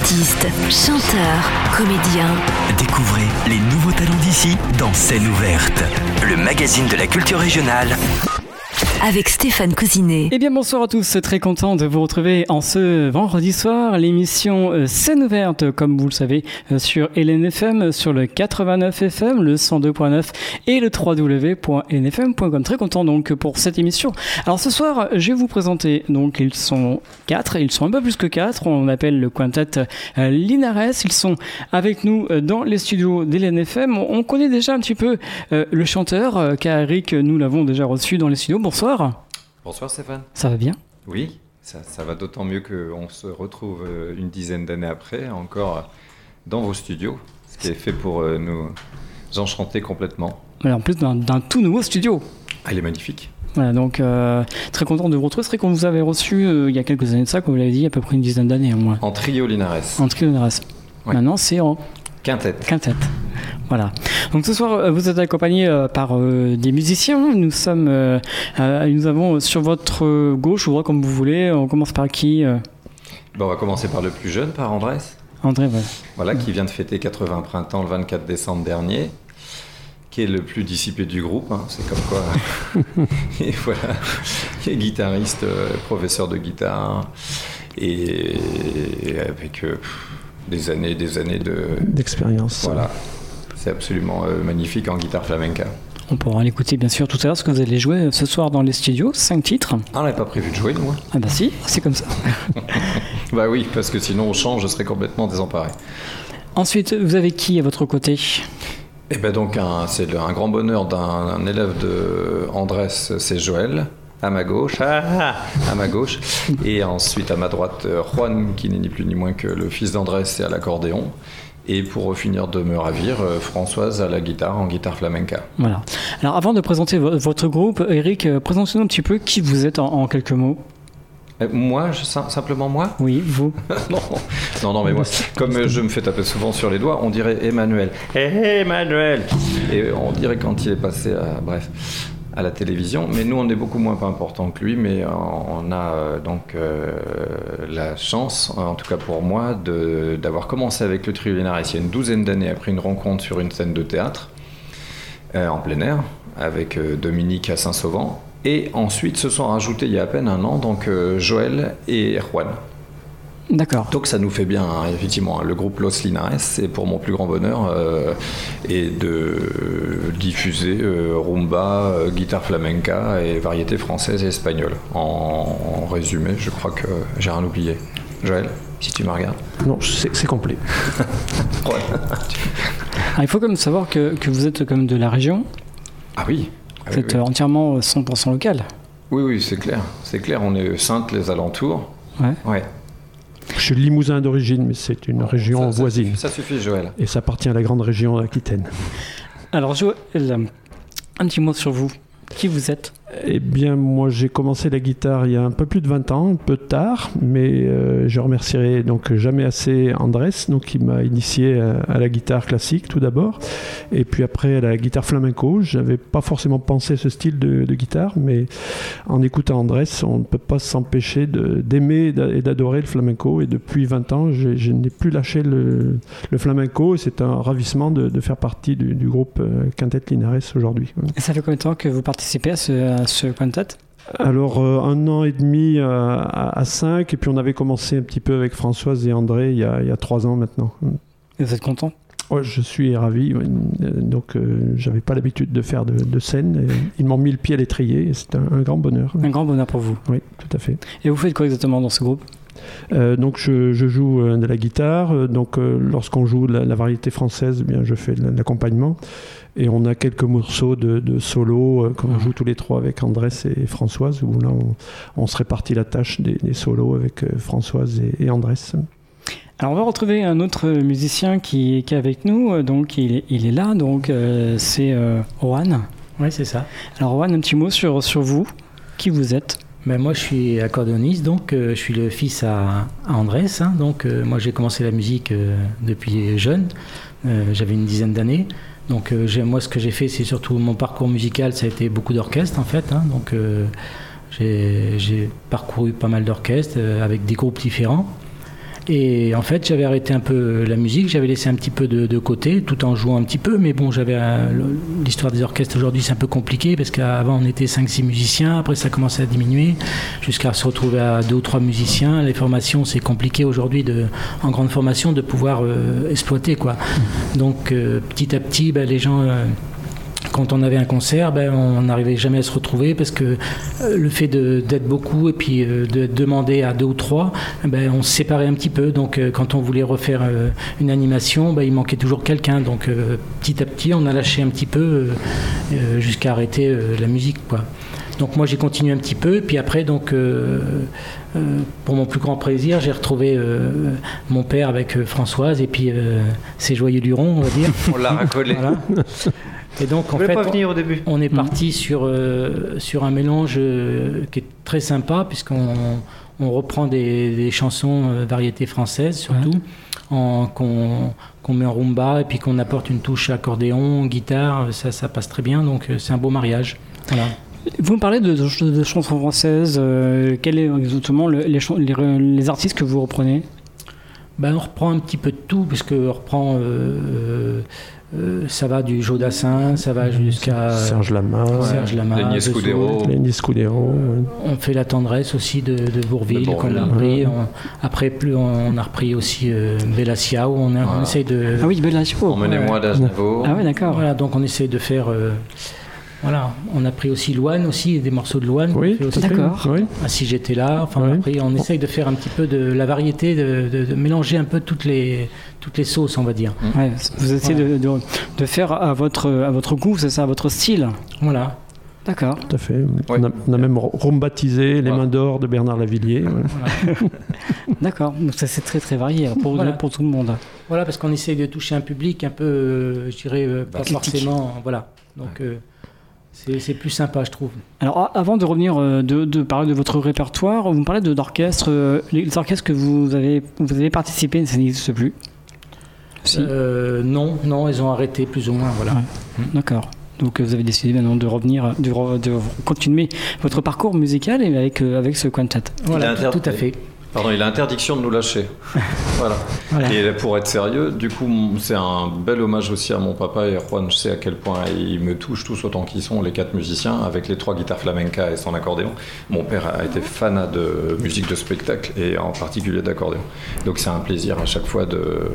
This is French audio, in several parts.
Artistes, chanteurs, comédiens. Découvrez les nouveaux talents d'ici dans Scène ouverte, le magazine de la culture régionale. Avec Stéphane Cousinet. Eh bien bonsoir à tous, très content de vous retrouver en ce vendredi soir, l'émission Scène ouverte, comme vous le savez, sur LNFM, sur le 89 FM, le 102.9 et le www.lnfm.com. Très content donc pour cette émission. Alors ce soir, je vais vous présenter, donc ils sont 4, ils sont un peu plus que 4, on appelle le quintet Linares, ils sont avec nous dans les studios d'LNFM. On connaît déjà un petit peu le chanteur, car Eric, nous l'avons déjà reçu dans les studios. Bonsoir. Bonsoir Stéphane. Ça va bien ? Oui, ça va d'autant mieux qu'on se retrouve une dizaine d'années après, encore dans vos studios, ce qui est fait pour nous enchanter complètement. Voilà, en plus d'un tout nouveau studio. Elle est magnifique. Voilà, donc très content de vous retrouver. C'est vrai qu'on vous avait reçu il y a quelques années de ça, comme vous l'avez dit, à peu près une dizaine d'années au moins. En trio Linares. En trio Linares. Oui. Maintenant, c'est en quintet. Voilà. Donc ce soir, vous êtes accompagné par des musiciens. Nous avons sur votre gauche ou droite, comme vous voulez. On commence par qui On va commencer par le plus jeune, par Andrés. André, ouais. Voilà, qui vient de fêter 80 printemps le 24 décembre dernier, qui est le plus dissipé du groupe. Hein, c'est comme quoi. Et voilà, qui est guitariste, professeur de guitare, et avec des années d'expérience. Voilà. C'est absolument magnifique en guitare flamenca. On pourra l'écouter bien sûr tout à l'heure, parce que vous allez jouer ce soir dans les studios, 5 titres. Ah, on n'avait pas prévu de jouer, nous. Ah bah si, c'est comme ça. Bah oui, parce que sinon on change, je serais complètement désemparé. Ensuite, vous avez qui à votre côté ? Eh ben donc, c'est un grand bonheur d'un élève de Andrés, c'est Joël. À ma gauche, et ensuite à ma droite, Juan, qui n'est ni plus ni moins que le fils d'Andrés, et à l'accordéon. Et pour finir de me ravir, Françoise à la guitare, en guitare flamenca. Voilà. Alors avant de présenter votre groupe, Eric, présentez-nous un petit peu qui vous êtes en quelques mots. Moi, simplement moi ? Oui, vous. Non, mais moi, comme je me fais taper souvent sur les doigts, on dirait Emmanuel. Emmanuel ! Et on dirait quand il est passé à la télévision, mais nous on est beaucoup moins important que lui, mais on a la chance, en tout cas pour moi, d'avoir commencé avec le trio Linares il y a une douzaine d'années après une rencontre sur une scène de théâtre en plein air avec Dominique à Saint-Sauvent, et ensuite se sont rajoutés il y a à peine un an donc Joël et Juan. D'accord. Donc ça nous fait bien, effectivement, le groupe Los Linares, c'est pour mon plus grand bonheur, et de diffuser rumba, guitare flamenca et variétés françaises et espagnoles. En résumé, je crois que j'ai rien oublié. Joël, si tu me regardes. Non, c'est complet. Ouais. Alors, il faut quand même savoir que vous êtes comme de la région. Ah oui. Vous êtes entièrement 100% local. Oui, c'est clair. C'est clair, on est Saintes, les alentours. Ouais. Je suis limousin d'origine, mais c'est une région voisine. Ça suffit, Joël. Et ça appartient à la grande région Aquitaine. Alors, Joël, un petit mot sur vous. Qui vous êtes ? Eh bien, moi, j'ai commencé la guitare il y a un peu plus de 20 ans, un peu tard, mais je remercierai donc jamais assez Andrés, donc, qui m'a initié à la guitare classique tout d'abord, et puis après à la guitare flamenco. Je n'avais pas forcément pensé ce style de guitare, mais en écoutant Andrés, on ne peut pas s'empêcher d'aimer et d'adorer le flamenco, et depuis 20 ans, je n'ai plus lâché le flamenco, et c'est un ravissement de faire partie du groupe Quintet Linares aujourd'hui. Et ça fait combien de temps que vous participez à ce quintet ? Alors, 1 an et demi à 5, et puis on avait commencé un petit peu avec Françoise et André il y a 3 ans maintenant. Et vous êtes content ? Ouais, je suis ravi. Donc, j'avais pas l'habitude de faire de scène. Ils m'ont mis le pied à l'étrier, et c'est un grand bonheur. Un grand bonheur pour vous. Oui, tout à fait. Et vous faites quoi exactement dans ce groupe ? Donc je joue de la guitare. Donc lorsqu'on joue la variété française, bien je fais de l'accompagnement. Et on a quelques morceaux de solo qu'on joue tous les trois avec Andrés et Françoise, où là on se répartit la tâche des solos avec Françoise et Andrés. Alors on va retrouver un autre musicien qui est avec nous, donc il est là, donc c'est Juan. Oui, c'est ça. Alors Juan, un petit mot sur vous, qui vous êtes ? Moi je suis accordéoniste, donc je suis le fils à Andrés, hein, donc moi j'ai commencé la musique depuis jeune, j'avais une dizaine d'années. Donc moi ce que j'ai fait, c'est surtout mon parcours musical, ça a été beaucoup d'orchestres en fait, hein, donc j'ai parcouru pas mal d'orchestres avec des groupes différents. Et en fait, j'avais arrêté un peu la musique, j'avais laissé un petit peu de côté, tout en jouant un petit peu. Mais bon, l'histoire des orchestres aujourd'hui, c'est un peu compliqué parce qu'avant, on était 5-6 musiciens. Après, ça commençait à diminuer jusqu'à se retrouver à 2 ou 3 musiciens. Les formations, c'est compliqué aujourd'hui, en grande formation, de pouvoir exploiter, quoi. Donc, petit à petit, les gens... Quand on avait un concert, on n'arrivait jamais à se retrouver parce que le fait d'être beaucoup et puis de demander à 2 ou 3, on se séparait un petit peu. Donc quand on voulait refaire une animation, il manquait toujours quelqu'un. Donc petit à petit, on a lâché un petit peu jusqu'à arrêter la musique, quoi. Donc moi j'ai continué un petit peu, et puis après donc pour mon plus grand plaisir, j'ai retrouvé mon père avec Françoise et puis ses joyeux lurons, on va dire. On l'a racolé. Voilà. Et donc en fait, on est parti sur un mélange qui est très sympa, puisqu'on reprend des chansons variétés françaises surtout, qu'on met en rumba et puis qu'on apporte une touche accordéon, guitare, ça passe très bien, donc c'est un beau mariage. Voilà. Vous me parlez de chansons françaises, quels sont exactement les artistes que vous reprenez? On reprend un petit peu de tout, puisqu'on reprend... ça va du Jodassin, ça va jusqu'à Serge Lama, Lenny Scudero. On fait La Tendresse aussi de Bourvil, qu'on a repris. Après, on a repris aussi Bella Ciao. On essaye de. Ah oui, Bella Ciao. Emmenez-moi d'Aznavour. Ah oui, d'accord. Voilà, donc on essaye de faire. Voilà, on a pris aussi Louane, des morceaux de Louane. Oui, d'accord. Oui. Ah, si j'étais là, on essaye de faire un petit peu de la variété, de mélanger un peu toutes les sauces, on va dire. Ouais, vous essayez de faire à votre goût, c'est ça, à votre style. Voilà. D'accord. Tout à fait. Ouais. On a même rebaptisé Les Mains d'Or de Bernard Lavillier. Voilà. D'accord, donc ça c'est très très varié pour tout le monde. Voilà, parce qu'on essaye de toucher un public un peu, je dirais, pas forcément. Voilà. Donc. C'est plus sympa, je trouve. Alors, avant de revenir, de parler de votre répertoire, vous me parlez d'orchestres. Les orchestres que vous avez participé, ça n'existe plus? Si. Non, ils ont arrêté plus ou moins, voilà. Ouais. D'accord. Donc, vous avez décidé maintenant de revenir, de continuer votre parcours musical et avec ce quintet. Voilà, tout à fait. Pardon, il a interdiction de nous lâcher. Voilà. Et pour être sérieux, du coup, c'est un bel hommage aussi à mon papa et Juan. Je sais à quel point ils me touchent tous autant qu'ils sont, les 4 musiciens, avec les 3 guitares flamenca et son accordéon. Mon père a été fanat de musique de spectacle et en particulier d'accordéon. Donc c'est un plaisir à chaque fois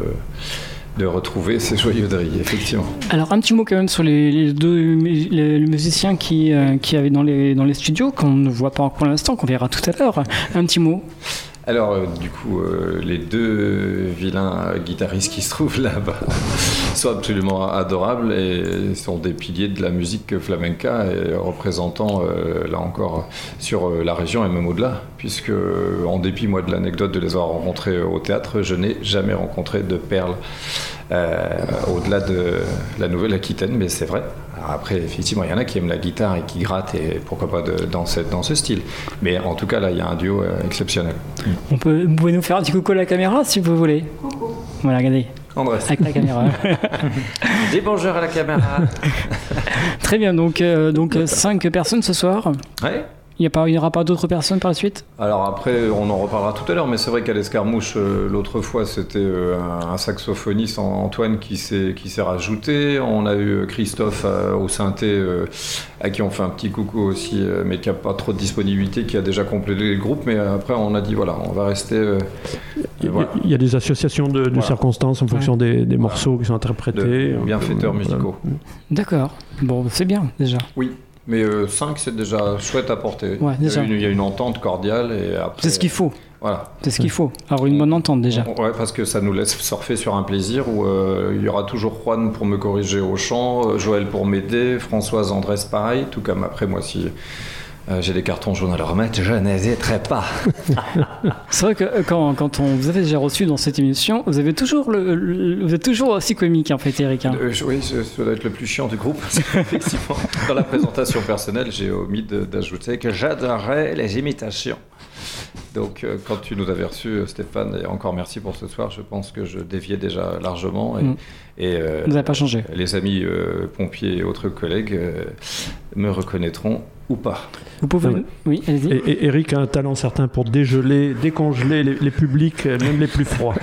de retrouver ces joyeuseries, effectivement. Alors un petit mot quand même sur les musiciens qui avaient dans les studios, qu'on ne voit pas pour l'instant, qu'on verra tout à l'heure. Un petit mot. Alors, du coup, les 2 vilains guitaristes qui se trouvent là-bas sont absolument adorables et sont des piliers de la musique flamenca et représentant, là encore, sur la région et même au-delà, puisque, en dépit, moi, de l'anecdote de les avoir rencontrés au théâtre, je n'ai jamais rencontré de perles au-delà de la Nouvelle-Aquitaine, mais c'est vrai. Alors après, effectivement, il y en a qui aiment la guitare et qui grattent, et pourquoi pas dans ce style. Mais en tout cas, là, il y a un duo exceptionnel. Vous pouvez nous faire un petit coucou à la caméra, si vous voulez. Voilà, regardez. Andrés. Avec la caméra. Dis bonjour à la caméra. Très bien, donc 5 personnes ce soir. Ouais. Il n'y aura pas d'autres personnes par la suite? Alors après, on en reparlera tout à l'heure, mais c'est vrai qu'à l'Escarmouche, l'autre fois, c'était un saxophoniste, Antoine, qui s'est rajouté. On a eu Christophe au synthé, à qui on fait un petit coucou aussi, mais qui n'a pas trop de disponibilité, qui a déjà complété le groupe. Mais après, on a dit, voilà, on va rester... Il y a des associations de circonstances en fonction des morceaux qui sont interprétés. De bienfaiteurs musicaux. D'accord. Bon, c'est bien, déjà. Oui. Mais 5, c'est déjà chouette à porter. Ouais, déjà. Il y a une entente cordiale. Et après, c'est ce qu'il faut. Voilà. C'est ce qu'il faut. Alors, une bonne entente, déjà. Ouais, parce que ça nous laisse surfer sur un plaisir où il y aura toujours Juan pour me corriger au chant, Joël pour m'aider, Françoise, Andrés, pareil. Tout comme après, moi, si j'ai des cartons jaunes à leur remettre, je n'hésiterai pas. C'est vrai que quand on vous avez déjà reçu dans cette émission, vous êtes toujours aussi comique, en fait, Eric. Oui, ça doit être le plus chiant du groupe. Effectivement, dans la présentation personnelle, j'ai omis d'ajouter que j'adorais les imitations. Donc, quand tu nous avais reçus, Stéphane, et encore merci pour ce soir, je pense que je déviais déjà largement. Et vous n'avez pas changé. Les amis pompiers et autres collègues me reconnaîtront ou pas. Vous pouvez... Oui, allez-y. Et Eric a un talent certain pour décongeler les publics, même les plus froids.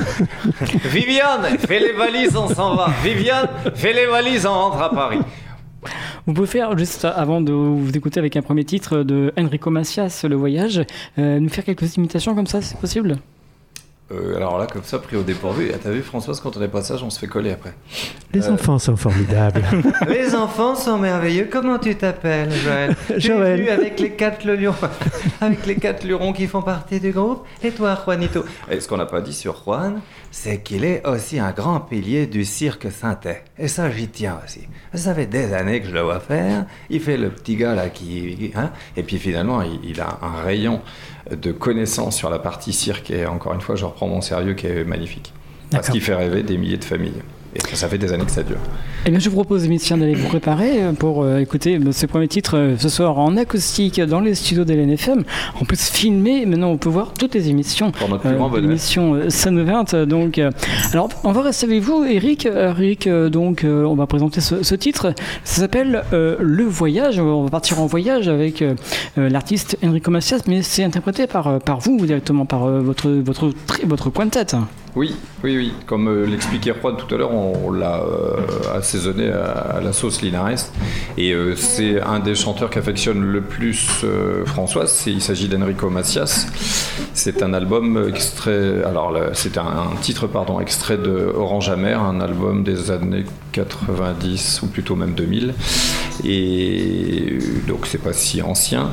Viviane, fais les valises, on s'en va. Viviane, fais les valises, on rentre à Paris. Vous pouvez faire, juste avant de vous écouter avec un premier titre de Enrico Macias, Le Voyage, nous faire quelques imitations comme ça, c'est possible ? Alors là, comme ça, pris au dépourvu. T'as vu, Françoise, quand on est pas sage, on se fait coller après. Les enfants sont formidables. Les enfants sont merveilleux. Comment tu t'appelles, Joël? Joël. Tu es venu avec les 4 lions, avec les 4 lurons qui font partie du groupe. Et toi, Juanito? Et ce qu'on n'a pas dit sur Juan, c'est qu'il est aussi un grand pilier du cirque Saintais. Et ça, j'y tiens aussi. Ça fait des années que je le vois faire. Il fait le petit gars là qui... Hein, et puis finalement, il a un rayon de connaissances sur la partie cirque. Et encore une fois, je reprends mon sérieux qui est magnifique. Parce qu'il fait rêver des milliers de familles. Et ça fait des années que ça dure. Eh bien, je vous propose, Émilien, d'aller vous préparer pour écouter ce premier titre ce soir en acoustique dans les studios d'LNFM. On peut se filmer, maintenant on peut voir toutes les émissions. Pour notre plus grand bonheur. L'émission Scène ouverte. Donc, alors, on va rester avec vous, Eric. Donc, on va présenter ce titre. Ça s'appelle Le Voyage. On va partir en voyage avec l'artiste Enrico Macias, mais c'est interprété par vous directement, par votre quintet. Oui. Comme l'expliquait Juan tout à l'heure, on l'a assaisonné à la sauce Linares. Et c'est un des chanteurs qu'affectionne le plus Françoise. Il s'agit d'Enrico Macias. C'est un album extrait. Alors, c'est un titre, extrait de Orange Amer, un album des années 90 ou plutôt même 2000. Et donc, c'est pas si ancien.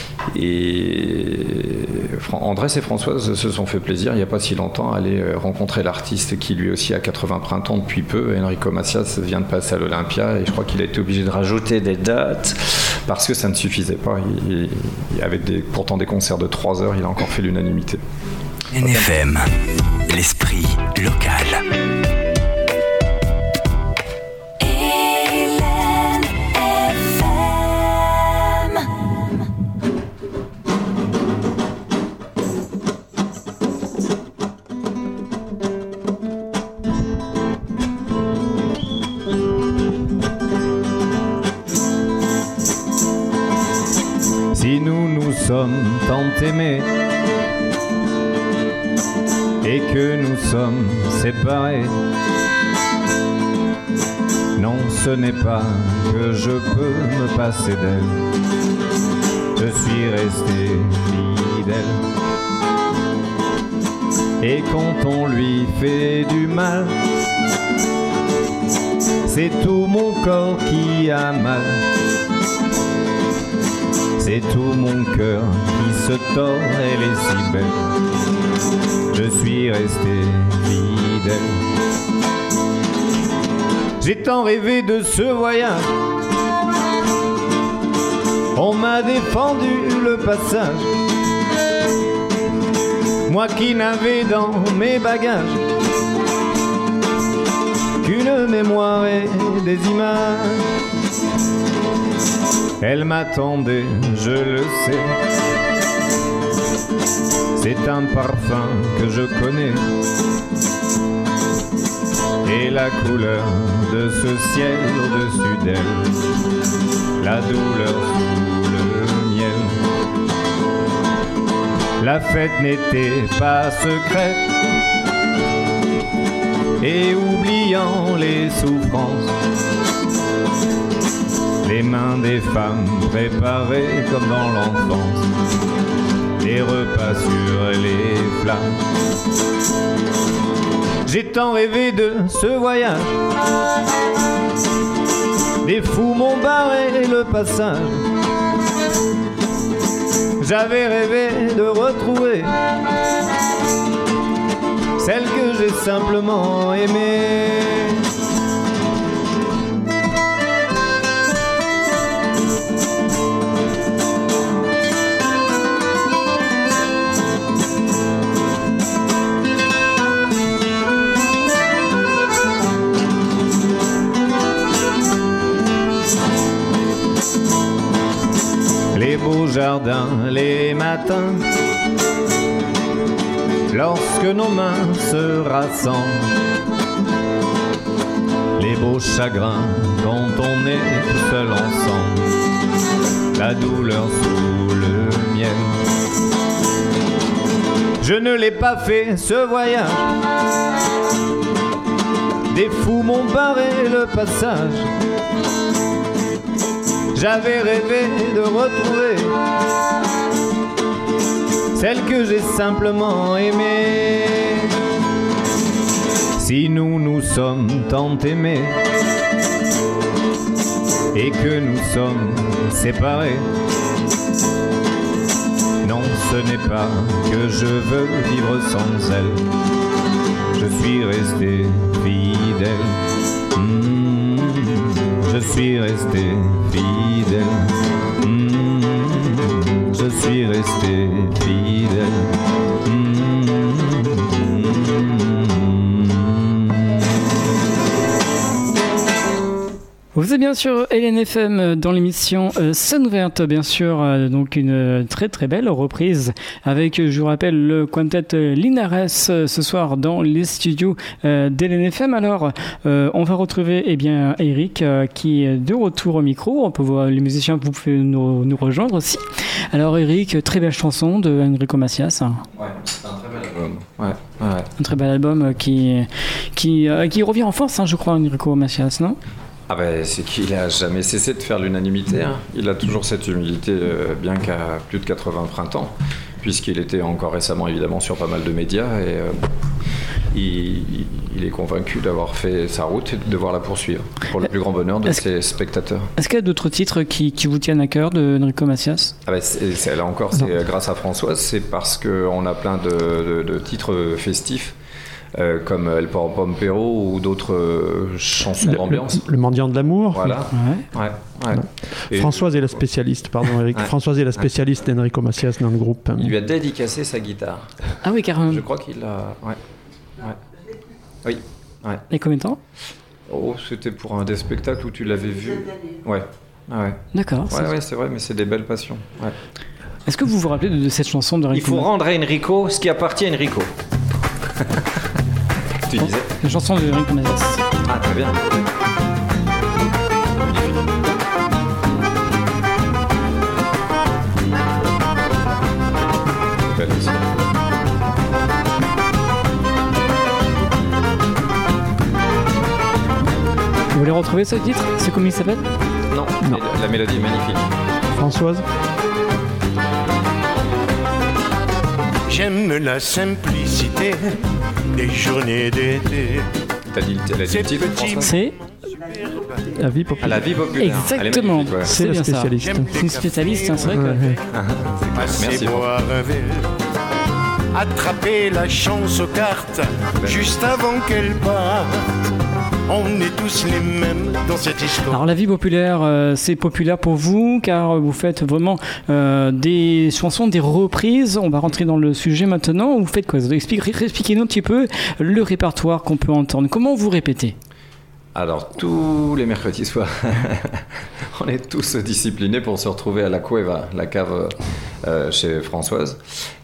Et Andrés et Françoise se sont fait plaisir il n'y a pas si longtemps à aller rencontrer l'artiste qui lui aussi a 80 printemps depuis peu. Enrico Macias vient de passer à l'Olympia et je crois qu'il a été obligé de rajouter des dates parce que ça ne suffisait pas. Avec pourtant des concerts de 3 heures, il a encore fait l'unanimité. NFM, l'esprit local. Si nous sommes tant aimés et que nous sommes séparés, non, ce n'est pas que je peux me passer d'elle. Je suis resté fidèle. Et quand on lui fait du mal, c'est tout mon corps qui a mal. C'est tout mon cœur qui se tord, elle est si belle. Je suis resté fidèle. J'ai tant rêvé de ce voyage. On m'a défendu le passage. Moi qui n'avais dans mes bagages qu'une mémoire et des images. Elle m'attendait, je le sais. C'est un parfum que je connais. Et la couleur de ce ciel au-dessus d'elle, la douleur sous le miel. La fête n'était pas secrète. Et oubliant les souffrances, les mains des femmes préparées comme dans l'enfance, les repas sur les flammes. J'ai tant rêvé de ce voyage. Les fous m'ont barré le passage. J'avais rêvé de retrouver celle que j'ai simplement aimée. Les beaux jardins, les matins, lorsque nos mains se rassemblent, les beaux chagrins quand on est tout seul ensemble, la douleur sous le miel. Je ne l'ai pas fait ce voyage, des fous m'ont barré le passage. J'avais rêvé de retrouver celle que j'ai simplement aimée. Si nous nous sommes tant aimés et que nous sommes séparés, non, ce n'est pas que je veux vivre sans elle. Je suis resté fidèle. Je suis resté fidèle. Je suis resté fidèle. Vous êtes bien sûr LNFM dans l'émission Scène ouverte, bien sûr, donc une très très belle reprise avec, je vous rappelle, le quintet Linares ce soir dans les studios d'LNFM. Alors, on va retrouver Eric qui est de retour au micro. On peut voir les musiciens, vous pouvez nous rejoindre aussi. Alors Eric, très belle chanson de Enrico Macias. Ouais, c'est un très bel album. Ouais. Un très bel album qui revient en force, je crois, Enrico Macias, non ? Ah ben, c'est qu'il a jamais cessé de faire l'unanimité. Il a toujours cette humilité, bien qu'à plus de 80 printemps, puisqu'il était encore récemment évidemment sur pas mal de médias et il est convaincu d'avoir fait sa route et de devoir la poursuivre pour le plus grand bonheur de ses spectateurs. Est-ce qu'il y a d'autres titres qui vous tiennent à cœur de Enrico Macias ? Ah ben, là encore, c'est grâce à Françoise, c'est parce qu'on a plein de titres festifs. Comme El Pompero ou d'autres chansons d'ambiance. Le mendiant de l'amour. Voilà. Ouais. Et Françoise est la spécialiste, pardon Eric. Ouais. Françoise est la spécialiste d'Enrico Macias dans le groupe. Il lui a dédicacé sa guitare. Ah oui, carrément. Je crois qu'il a... Oui. Ouais. Et combien de temps ? Oh, c'était pour un des spectacles où tu l'avais vu. Ouais. D'accord. Ouais, c'est vrai, mais c'est des belles passions. Ouais. Est-ce que vous vous rappelez de cette chanson de Enrico ? Il faut rendre à Enrico ce qui appartient à Enrico. Tu disais ? La chanson de Enrico Macias. Ah, très bien. Belle aussi. Vous voulez retrouver ce titre ? C'est comment il s'appelle ? Non. La mélodie est magnifique. Françoise ? J'aime la simplicité des journées d'été. Elle a dit le titre, François ? C'est La vie populaire. La vie populaire. Exactement. Ouais. C'est la spécialiste. C'est une spécialiste, c'est vrai que... Merci. Boire un verre, attraper la chance aux cartes juste avant qu'elle parte. On est tous les mêmes dans cette histoire. Alors la vie populaire, c'est populaire pour vous car vous faites vraiment des chansons, des reprises. On va rentrer dans le sujet maintenant. Vous faites quoi ? Expliquez-nous un petit peu le répertoire qu'on peut entendre. Comment vous répétez ? Alors, tous les mercredis soirs, on est tous disciplinés pour se retrouver à la Cueva, la cave chez Françoise,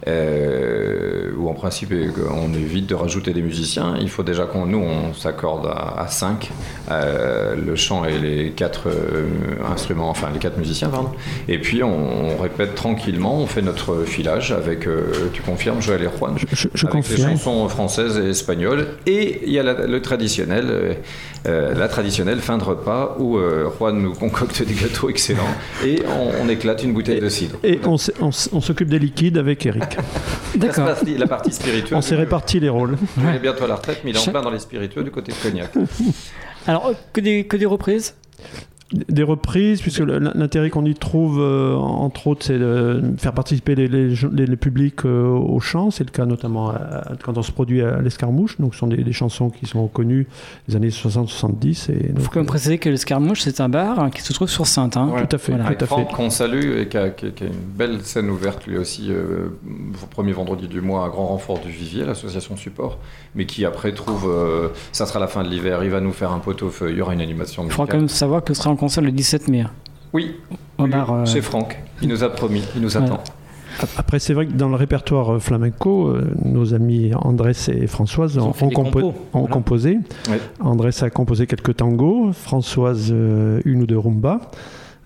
où en principe, on évite de rajouter des musiciens. Il faut déjà on s'accorde à 5, le chant et les 4 instruments, enfin les 4 musiciens, pardon. Et puis, on répète tranquillement, on fait notre filage avec, tu confirmes, Joël et Juan, je avec confirme. les chansons françaises et espagnoles. Et il y a le traditionnel... la traditionnelle fin de repas où Juan nous concocte des gâteaux excellents et on éclate une bouteille de cidre. Et on s'occupe des liquides avec Eric. D'accord. La partie spiritueuse. On s'est réparti les rôles. Il est bientôt à la retraite, mais il est en plein dans les spiritueux du côté de Cognac. Alors, que des reprises ? Des reprises, puisque l'intérêt qu'on y trouve, entre autres, c'est de faire participer les publics au chant. C'est le cas notamment quand on se produit à l'Escarmouche. Donc, ce sont des chansons qui sont connues des années 60-70. Il faut quand même préciser que l'Escarmouche, c'est un bar qui se trouve sur Sainte. Ouais. Tout à fait. Voilà. Tout à Franck, fait. qu'on salue et qui a une belle scène ouverte lui aussi, premier vendredi du mois à grand renfort du Vivier, l'association Support, mais qui après trouve, ça sera la fin de l'hiver, il va nous faire un pot-au-feu, il y aura une animation musicale. Il faudra quand même savoir que ce sera en concert le 17 mai. Oui, au bar, chez Franck. Il nous a promis, il nous attend. Après, c'est vrai que dans le répertoire flamenco, nos amis Andrés et Françoise ont composé. Oui. Andrés a composé quelques tangos, Françoise une ou deux rumba.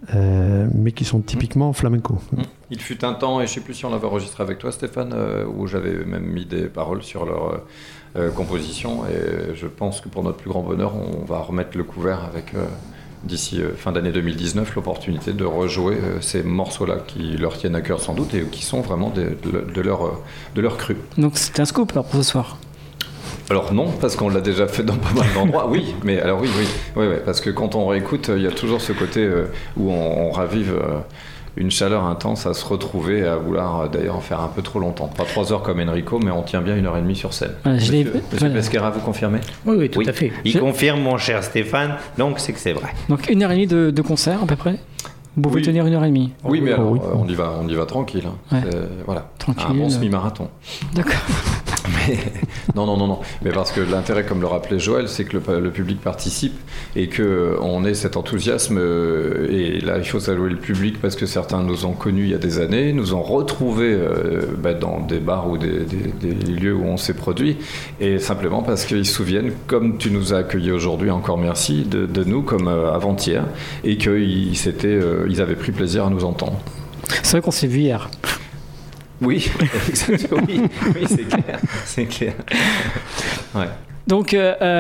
mais qui sont typiquement flamenco. Il fut un temps, et je ne sais plus si on l'avait enregistré avec toi Stéphane, où j'avais même mis des paroles sur leur composition, et je pense que pour notre plus grand bonheur, on va remettre le couvert avec, d'ici fin d'année 2019, l'opportunité de rejouer ces morceaux-là qui leur tiennent à cœur sans doute, et qui sont vraiment de leur cru. Donc c'était un scoop alors, pour ce soir. Alors non, parce qu'on l'a déjà fait dans pas mal d'endroits. Oui, mais alors oui, parce que quand on réécoute, il y a toujours ce côté où on ravive une chaleur intense à se retrouver, à vouloir d'ailleurs en faire un peu trop longtemps. Pas 3 heures comme Enrico, mais on tient bien 1h30 sur scène. Monsieur Pesquera, vous confirmez ? Oui, tout à fait. Il confirme, mon cher Stéphane, donc c'est que c'est vrai. Donc 1h30 de concert à peu près ? Vous pouvez tenir 1h30 ? Oui, mais alors, on y va tranquille. Hein. Ouais. Voilà, tranquille, un bon semi-marathon. D'accord. Mais, non. Mais parce que l'intérêt, comme le rappelait Joël, c'est que le public participe et qu'on ait cet enthousiasme. Et là, il faut saluer le public parce que certains nous ont connus il y a des années, nous ont retrouvés dans des bars ou des lieux où on s'est produit. Et simplement parce qu'ils se souviennent, comme tu nous as accueillis aujourd'hui, encore merci, de nous comme avant-hier. Et qu'ils avaient pris plaisir à nous entendre. C'est vrai qu'on s'est vu hier. Oui, exactement. Oui, c'est clair. Ouais. Donc,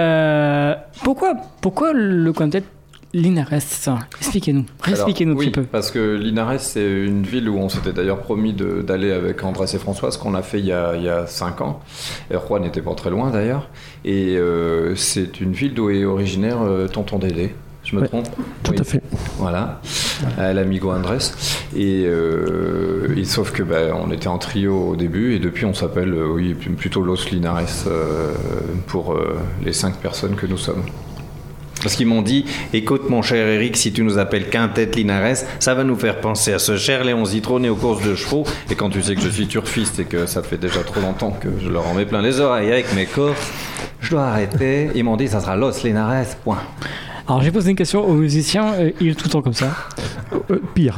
pourquoi le quintet Linares ? Expliquez-nous un petit peu. Parce que Linares, c'est une ville où on s'était d'ailleurs promis d'aller avec Andrés et François, ce qu'on a fait il y a 5 ans. Et Juan n'était pas très loin d'ailleurs. Et c'est une ville d'où est originaire Tonton Dédé. Je me trompe ? Tout à fait. Voilà, l'amigo Andrés. Et sauf que on était en trio au début, et depuis on s'appelle plutôt Los Linares pour les 5 personnes que nous sommes. Parce qu'ils m'ont dit, écoute mon cher Eric, si tu nous appelles Quintet Linares, ça va nous faire penser à ce cher Léon Zitrone aux courses de chevaux. Et quand tu sais que je suis turfiste et que ça fait déjà trop longtemps que je leur en mets plein les oreilles avec mes courses, je dois arrêter. Ils m'ont dit, ça sera Los Linares, point. Alors j'ai posé une question aux musiciens, il est tout le temps comme ça. Pire.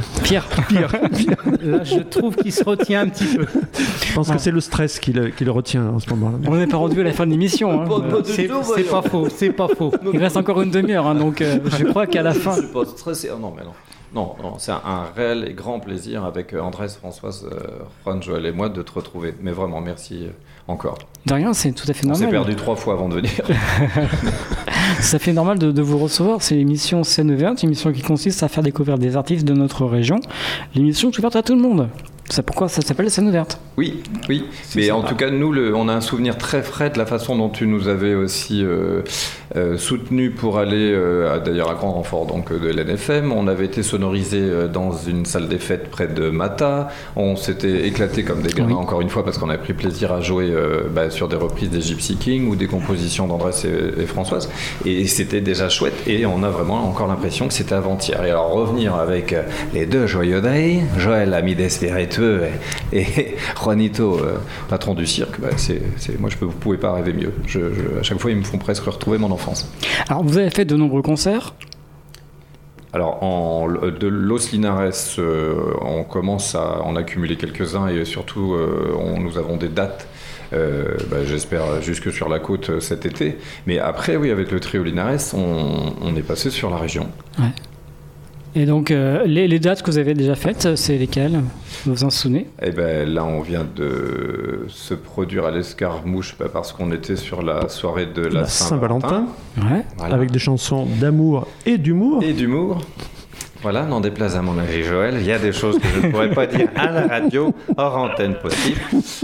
Là, je trouve qu'il se retient un petit peu. Je pense que c'est le stress qui le retient en ce moment-là. On n'est pas rendu à la fin de l'émission. Hein. C'est pas faux. Il reste encore une demi-heure, hein, donc je crois qu'à la fin... Je suis pas stressé. Non, c'est un réel et grand plaisir avec Andrés, Françoise, Juan, Joël et moi de te retrouver. Mais vraiment, merci encore. De rien, c'est tout à fait normal. On s'est perdu 3 fois avant de venir. Ça fait normal de vous recevoir. C'est l'émission Scène Ouverte, une émission qui consiste à faire découvrir des artistes de notre région. L'émission est ouverte à tout le monde. C'est pourquoi ça s'appelle Scène Ouverte. Oui. Mais en tout cas, nous, on a un souvenir très frais de la façon dont tu nous avais aussi soutenu pour aller, d'ailleurs à grand renfort donc, de l'NFM. On avait été sonorisé dans une salle des fêtes près de Mata. On s'était éclaté comme des gamins, encore une fois, parce qu'on avait pris plaisir à jouer sur des reprises des Gypsy Kings ou des compositions d'Andrés et Françoise. Et c'était déjà chouette. Et on a vraiment encore l'impression que c'était avant-hier. Et alors revenir avec les 2 joyeux day, Joël, ami d'Espérito, et Juanito, patron du cirque, moi je ne pouvais pas rêver mieux. À chaque fois ils me font presque retrouver mon enfance. Alors vous avez fait de nombreux concerts. Alors de Los Linares, on commence à en accumuler quelques-uns, et surtout nous avons des dates. J'espère jusque sur la côte cet été. Mais après, oui, avec le trio Linares, on est passé sur la région. Ouais. Et donc, les dates que vous avez déjà faites, c'est lesquelles ? Vous vous en souvenez ? Eh ben, là, on vient de se produire à l'Escarmouche parce qu'on était sur la soirée de la Saint-Valentin. Ouais. Voilà. Avec des chansons d'amour et d'humour. Voilà, n'en déplaise à mon ami Joël, il y a des choses que je ne pourrais pas dire à la radio, hors antenne possible.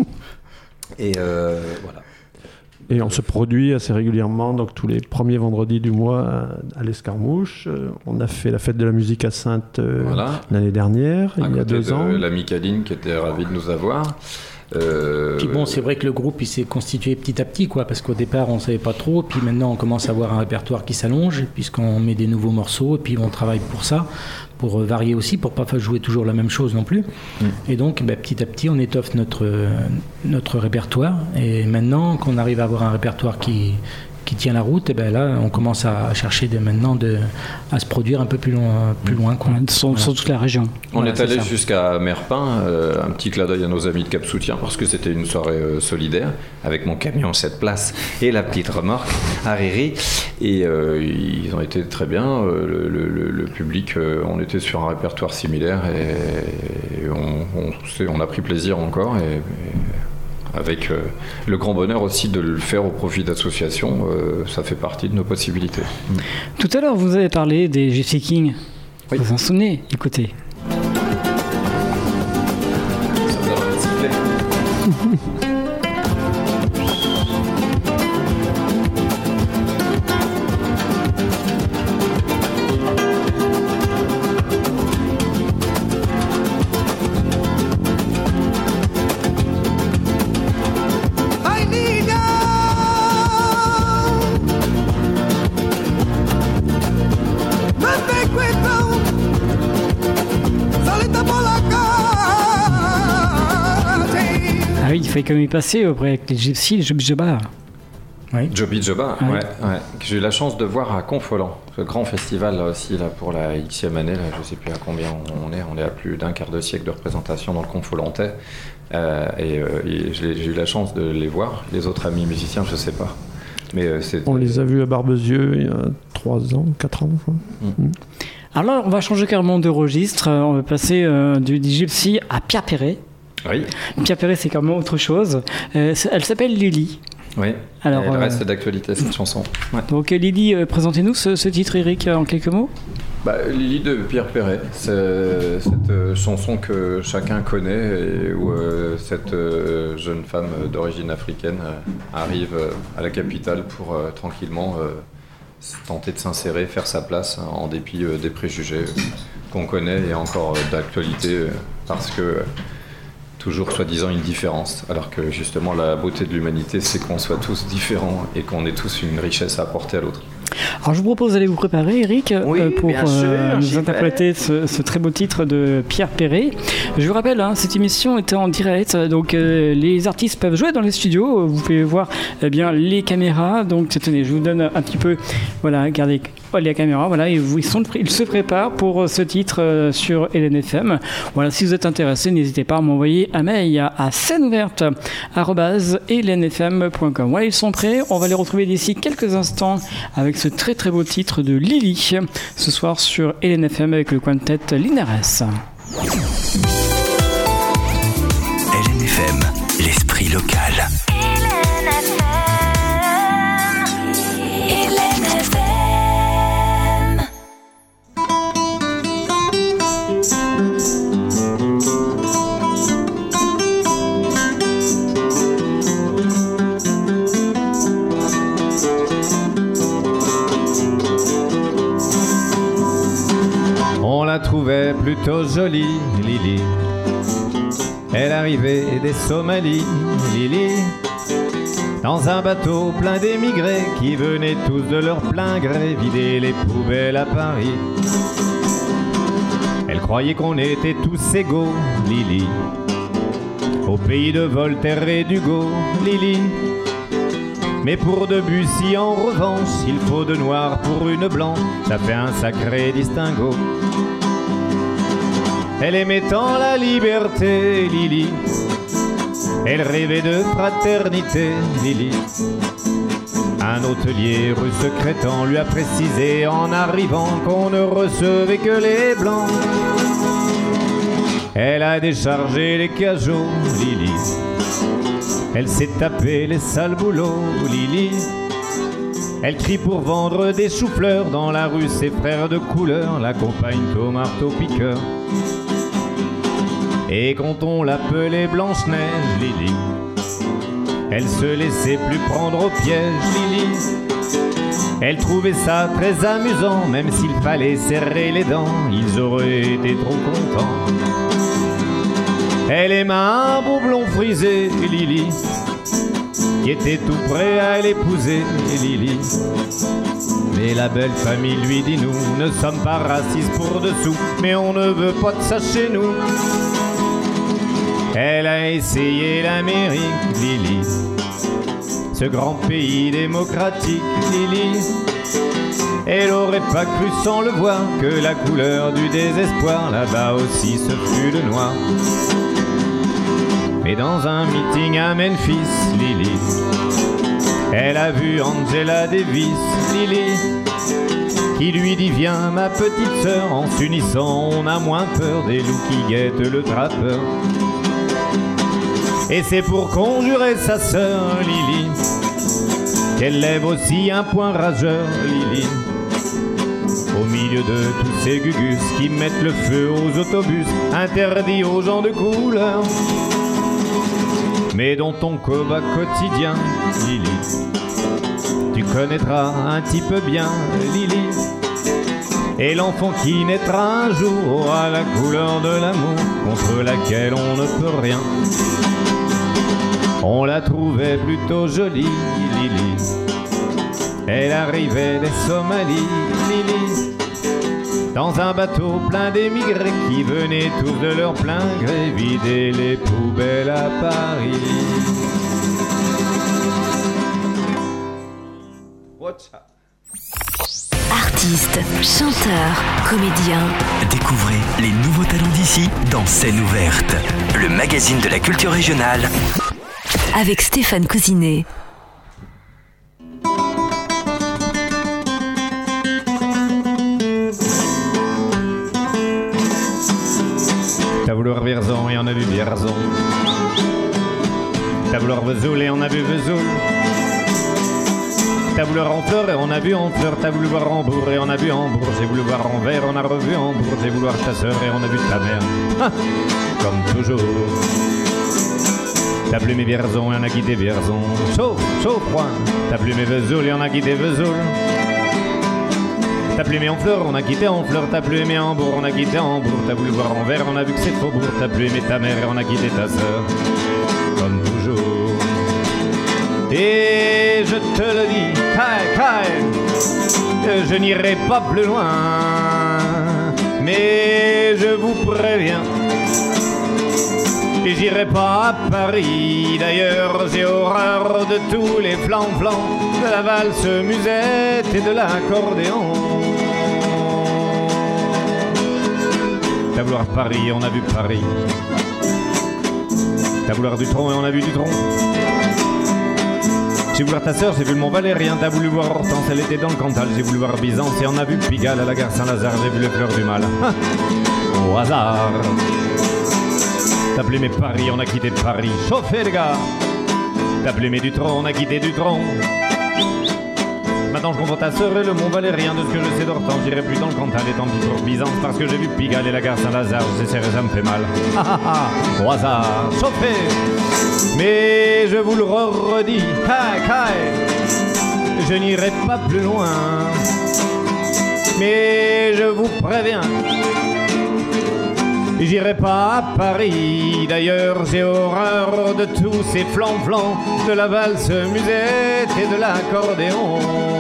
Et voilà. Et on se produit assez régulièrement, donc tous les premiers vendredis du mois à l'Escarmouche. On a fait la fête de la musique à Saintes l'année dernière, il y a 2 ans. L'ami Kaline qui était ravie de nous avoir. Puis bon, c'est vrai que le groupe il s'est constitué petit à petit, parce qu'au départ on ne savait pas trop, puis maintenant on commence à avoir un répertoire qui s'allonge, puisqu'on met des nouveaux morceaux, et puis on travaille pour ça, pour varier aussi, pour ne pas jouer toujours la même chose non plus. Et donc petit à petit on étoffe notre répertoire, et maintenant qu'on arrive à avoir un répertoire qui qui tient la route, et ben là, on commence à chercher à se produire un peu plus loin quoi. Sur toute la région. On est allé jusqu'à Merpin, un petit clin d'œil à nos amis de Cap Soutien, parce que c'était une soirée solidaire, avec mon camion 7 places et la petite remorque à Riri, et ils ont été très bien, le public, on était sur un répertoire similaire, et on a pris plaisir encore, et avec le grand bonheur aussi de le faire au profit d'associations, ça fait partie de nos possibilités. Tout à l'heure, vous avez parlé des Gypsy Kings. Oui. Vous en souvenez? Écoutez. Il fallait quand même y passer avec les Gypsy, les Joby Joba. Oui. Joby Joba, ouais. J'ai eu la chance de voir à Confolens, ce grand festival là aussi là, pour la Xème année, là, je ne sais plus à combien on est à plus d'un quart de siècle de représentation dans le Confolentais, et j'ai eu la chance de les voir, les autres amis musiciens, je ne sais pas. Mais, on les a vus à Barbezieux il y a 3 ans, 4 ans. Alors on va changer carrément de registre, on va passer du Gypsy à Pierre Perret. Oui. Pierre Perret, c'est quand même autre chose. Elle s'appelle Lily. Oui. Alors, elle reste d'actualité, cette chanson. Ouais. Donc Lily, présentez-nous ce titre, Eric, en quelques mots. Lily de Pierre Perret, c'est cette chanson que chacun connaît, et où cette jeune femme d'origine africaine arrive à la capitale pour tranquillement tenter de s'insérer, faire sa place, en dépit des préjugés qu'on connaît, et encore d'actualité, parce que toujours soi-disant une différence, alors que justement la beauté de l'humanité, c'est qu'on soit tous différents et qu'on ait tous une richesse à apporter à l'autre. Alors je vous propose d'aller vous préparer, Eric, pour nous interpréter ce très beau titre de Pierre Perret. Je vous rappelle, cette émission était en direct, donc les artistes peuvent jouer dans les studios, vous pouvez voir bien les caméras, donc tenez, je vous donne un petit peu, voilà, regardez les caméras, voilà, et ils se préparent pour ce titre sur LNFM. Voilà, si vous êtes intéressé, n'hésitez pas à m'envoyer un mail à sceneouverte@lnfm.com. Voilà, ils sont prêts, on va les retrouver d'ici quelques instants avec ce très très beau titre de Lily, ce soir sur LNFM avec le quintet Linares. LNFM, l'esprit local. On la trouvait plutôt jolie, Lily. Elle arrivait des Somalies, Lily, dans un bateau plein d'émigrés qui venaient tous de leur plein gré vider les poubelles à Paris. Elle croyait qu'on était tous égaux, Lily, au pays de Voltaire et d'Hugo, Lily. Mais pour Debussy, en revanche, il faut de noir pour une blanche, ça fait un sacré distinguo. Elle aimait tant la liberté, Lily. Elle rêvait de fraternité, Lily. Un hôtelier rue Secrétan lui a précisé en arrivant qu'on ne recevait que les blancs. Elle a déchargé les cajots, Lily. Elle s'est tapé les sales boulots, Lily. Elle crie pour vendre des choux-fleurs dans la rue, ses frères de couleur l'accompagnent au marteau-piqueur. Et quand on l'appelait Blanche-Neige, Lily, elle se laissait plus prendre au piège, Lily. Elle trouvait ça très amusant, même s'il fallait serrer les dents, ils auraient été trop contents. Elle aima un beau blond frisé, Lily, qui était tout prêt à l'épouser, Lily. Mais la belle famille lui dit: nous ne sommes pas racistes pour dessous, mais on ne veut pas de ça chez nous. Elle a essayé l'Amérique, Lily, ce grand pays démocratique, Lily. Elle aurait pas cru sans le voir que la couleur du désespoir là-bas aussi ce fut le noir. Mais dans un meeting à Memphis, Lily, elle a vu Angela Davis, Lily, qui lui dit viens ma petite sœur, en s'unissant on a moins peur des loups qui guettent le trappeur. Et c'est pour conjurer sa sœur, Lily, qu'elle lève aussi un poing rageur, Lily, au milieu de tous ces gugus qui mettent le feu aux autobus interdits aux gens de couleur, mais dont ton combat quotidien, Lily, tu connaîtras un petit peu bien, Lily. Et l'enfant qui naîtra un jour aura la couleur de l'amour contre laquelle on ne peut rien. On la trouvait plutôt jolie, Lily. Elle arrivait des Somalies, Lily, dans un bateau plein d'émigrés qui venaient tous de leur plein gré vider les poubelles à Paris. Artistes, chanteurs, comédiens. Découvrez les nouveaux talents d'ici dans Scène ouverte, le magazine de la culture régionale. Avec Stéphane Cousinet. T'as voulu Vierzon et on a vu Vierzon. T'as voulu Vesoul et on a vu Vesoul. T'as voulu Honfleur et on a vu Honfleur. T'as voulu voir Hambourg et on a vu Hambourg. J'ai voulu voir Anvers, on a revu Hambourg. J'ai voulu voir ta sœur et on a vu ta mère. Ah, comme toujours. T'as voulu mes Vierzon et on a quitté Vierzon. Chaud, chaud, froid. T'as voulu mes Vesoul et on a quitté Vesoul. T'as voulu mes Honfleur, on a quitté Honfleur. T'as voulu mes Hambourg, on a quitté Hambourg. T'as voulu voir Anvers, on a vu que c'est Faubourg. T'as voulu aimer ta mère et on a quitté ta sœur. Comme toujours. Et je te le dis, je n'irai pas plus loin, mais je vous préviens, j'irai pas à Paris. D'ailleurs, j'ai horreur de tous les flan-flans, de la valse musette et de l'accordéon. T'as voulu Paris, on a vu Paris. T'as voulu du tronc et on a vu du tronc. J'ai voulu voir ta sœur, j'ai vu le Mont Valérien. T'as voulu voir Hortense, elle était dans le Cantal. J'ai voulu voir Byzance et on a vu Pigalle à la gare Saint-Lazare. J'ai vu les fleurs du mal. Au hasard. T'as appelé mes Paris, on a quitté Paris. Chauffez les gars. T'as appelé mes Dutron, on a quitté Dutron. Maintenant je comprends ta sœur et le Mont Valérien. De ce que je sais d'Hortense, j'irai plus dans le Cantal. Et tant pis pour Byzance, parce que j'ai vu Pigalle et la gare Saint-Lazare. Je sais, ça me fait mal. Au hasard. Chauffez. Mais je vous le redis, je n'irai pas plus loin, mais je vous préviens, j'irai pas à Paris. D'ailleurs, j'ai horreur de tous ces flan-flans, de la valse musette et de l'accordéon.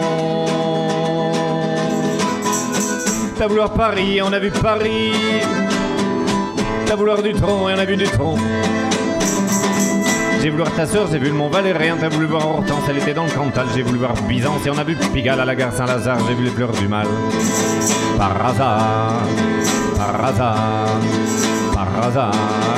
T'as voulu Paris, on a vu Paris. T'as voulu du tronc et on a vu du tronc. J'ai voulu voir ta sœur, j'ai vu le Mont Valérien. T'as voulu voir Hortense, elle était dans le Cantal. J'ai voulu voir Byzance et on a vu Pigalle à la gare Saint-Lazare. J'ai vu les fleurs du mal. Par hasard, par hasard, par hasard.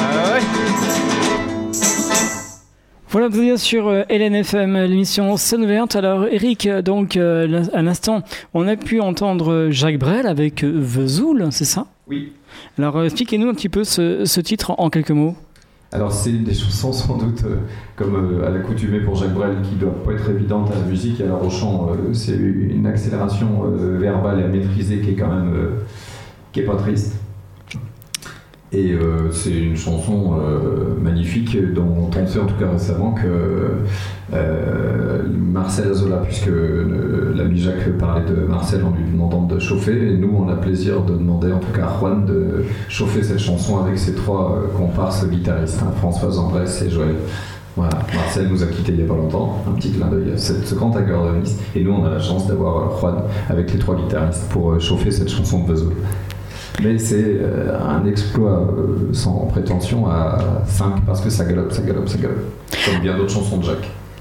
Voilà, vous êtes sur LNFM, l'émission Scène ouverte. Alors Eric, donc à l'instant, on a pu entendre Jacques Brel avec Vesoul, c'est ça ? Oui. Alors expliquez-nous un petit peu ce titre en quelques mots. Alors c'est une des chansons sans doute comme à l'accoutumée pour Jacques Brel qui doit pas être évidente à la musique, et alors au chant c'est une accélération verbale à maîtriser qui est quand même qui est pas triste. Et c'est une chanson magnifique dont on sait en tout cas récemment que Marcel Azola, puisque l'ami Jacques parlait de Marcel en lui demandant de chauffer, et nous on a plaisir de demander en tout cas à Juan de chauffer cette chanson avec ses trois comparses guitaristes, Françoise, Andrés et Joël. Voilà, Marcel nous a quittés il n'y a pas longtemps, un petit clin d'œil à ce grand accordéoniste, et nous on a la chance d'avoir Juan avec les trois guitaristes pour chauffer cette chanson de Vesoul. Mais c'est un exploit sans prétention à 5 parce que ça galope, comme bien d'autres chansons de Jacques.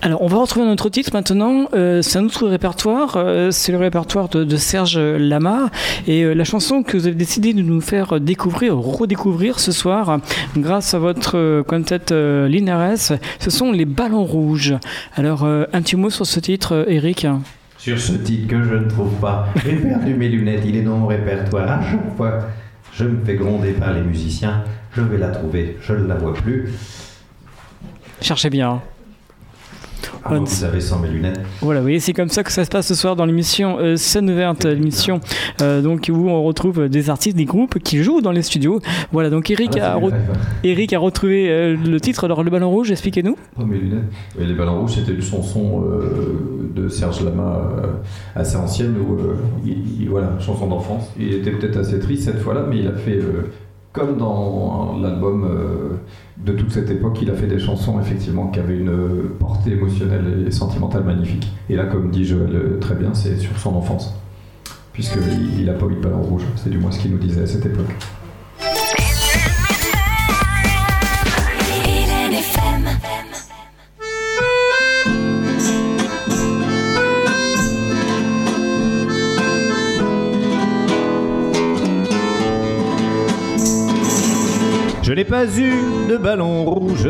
Alors, on va retrouver notre titre maintenant. C'est un autre répertoire. C'est le répertoire de Serge Lama. Et la chanson que vous avez décidé de nous faire découvrir, redécouvrir ce soir, grâce à votre quintette Linares, ce sont les Ballons Rouges. Alors, un petit mot sur ce titre, Eric. Sur ce titre que je ne trouve pas. J'ai perdu mes lunettes, il est dans mon répertoire. À chaque fois, je me fais gronder par les musiciens. Je vais la trouver, je ne la vois plus. Cherchez bien. Vous avez sans mes lunettes. Voilà, oui, c'est comme ça que ça se passe ce soir dans l'émission Scène Ouverte, l'émission donc où on retrouve des artistes, des groupes qui jouent dans les studios. Voilà, donc Eric a retrouvé le titre. Alors, le Ballon Rouge, expliquez-nous. Oh, mes lunettes. Oui, les Ballons Rouges, c'était une chanson de Serge Lama assez ancienne, où voilà, chanson d'enfance. Il était peut-être assez triste cette fois-là, mais il a fait comme dans l'album de toute cette époque, il a fait des chansons effectivement qui avaient une portée émotionnelle et sentimentale magnifique. Et là, comme dit Joël très bien, c'est sur son enfance, puisqu'il n'a pas eu de ballon rouge. C'est du moins ce qu'il nous disait à cette époque. Je n'ai pas eu de ballon rouge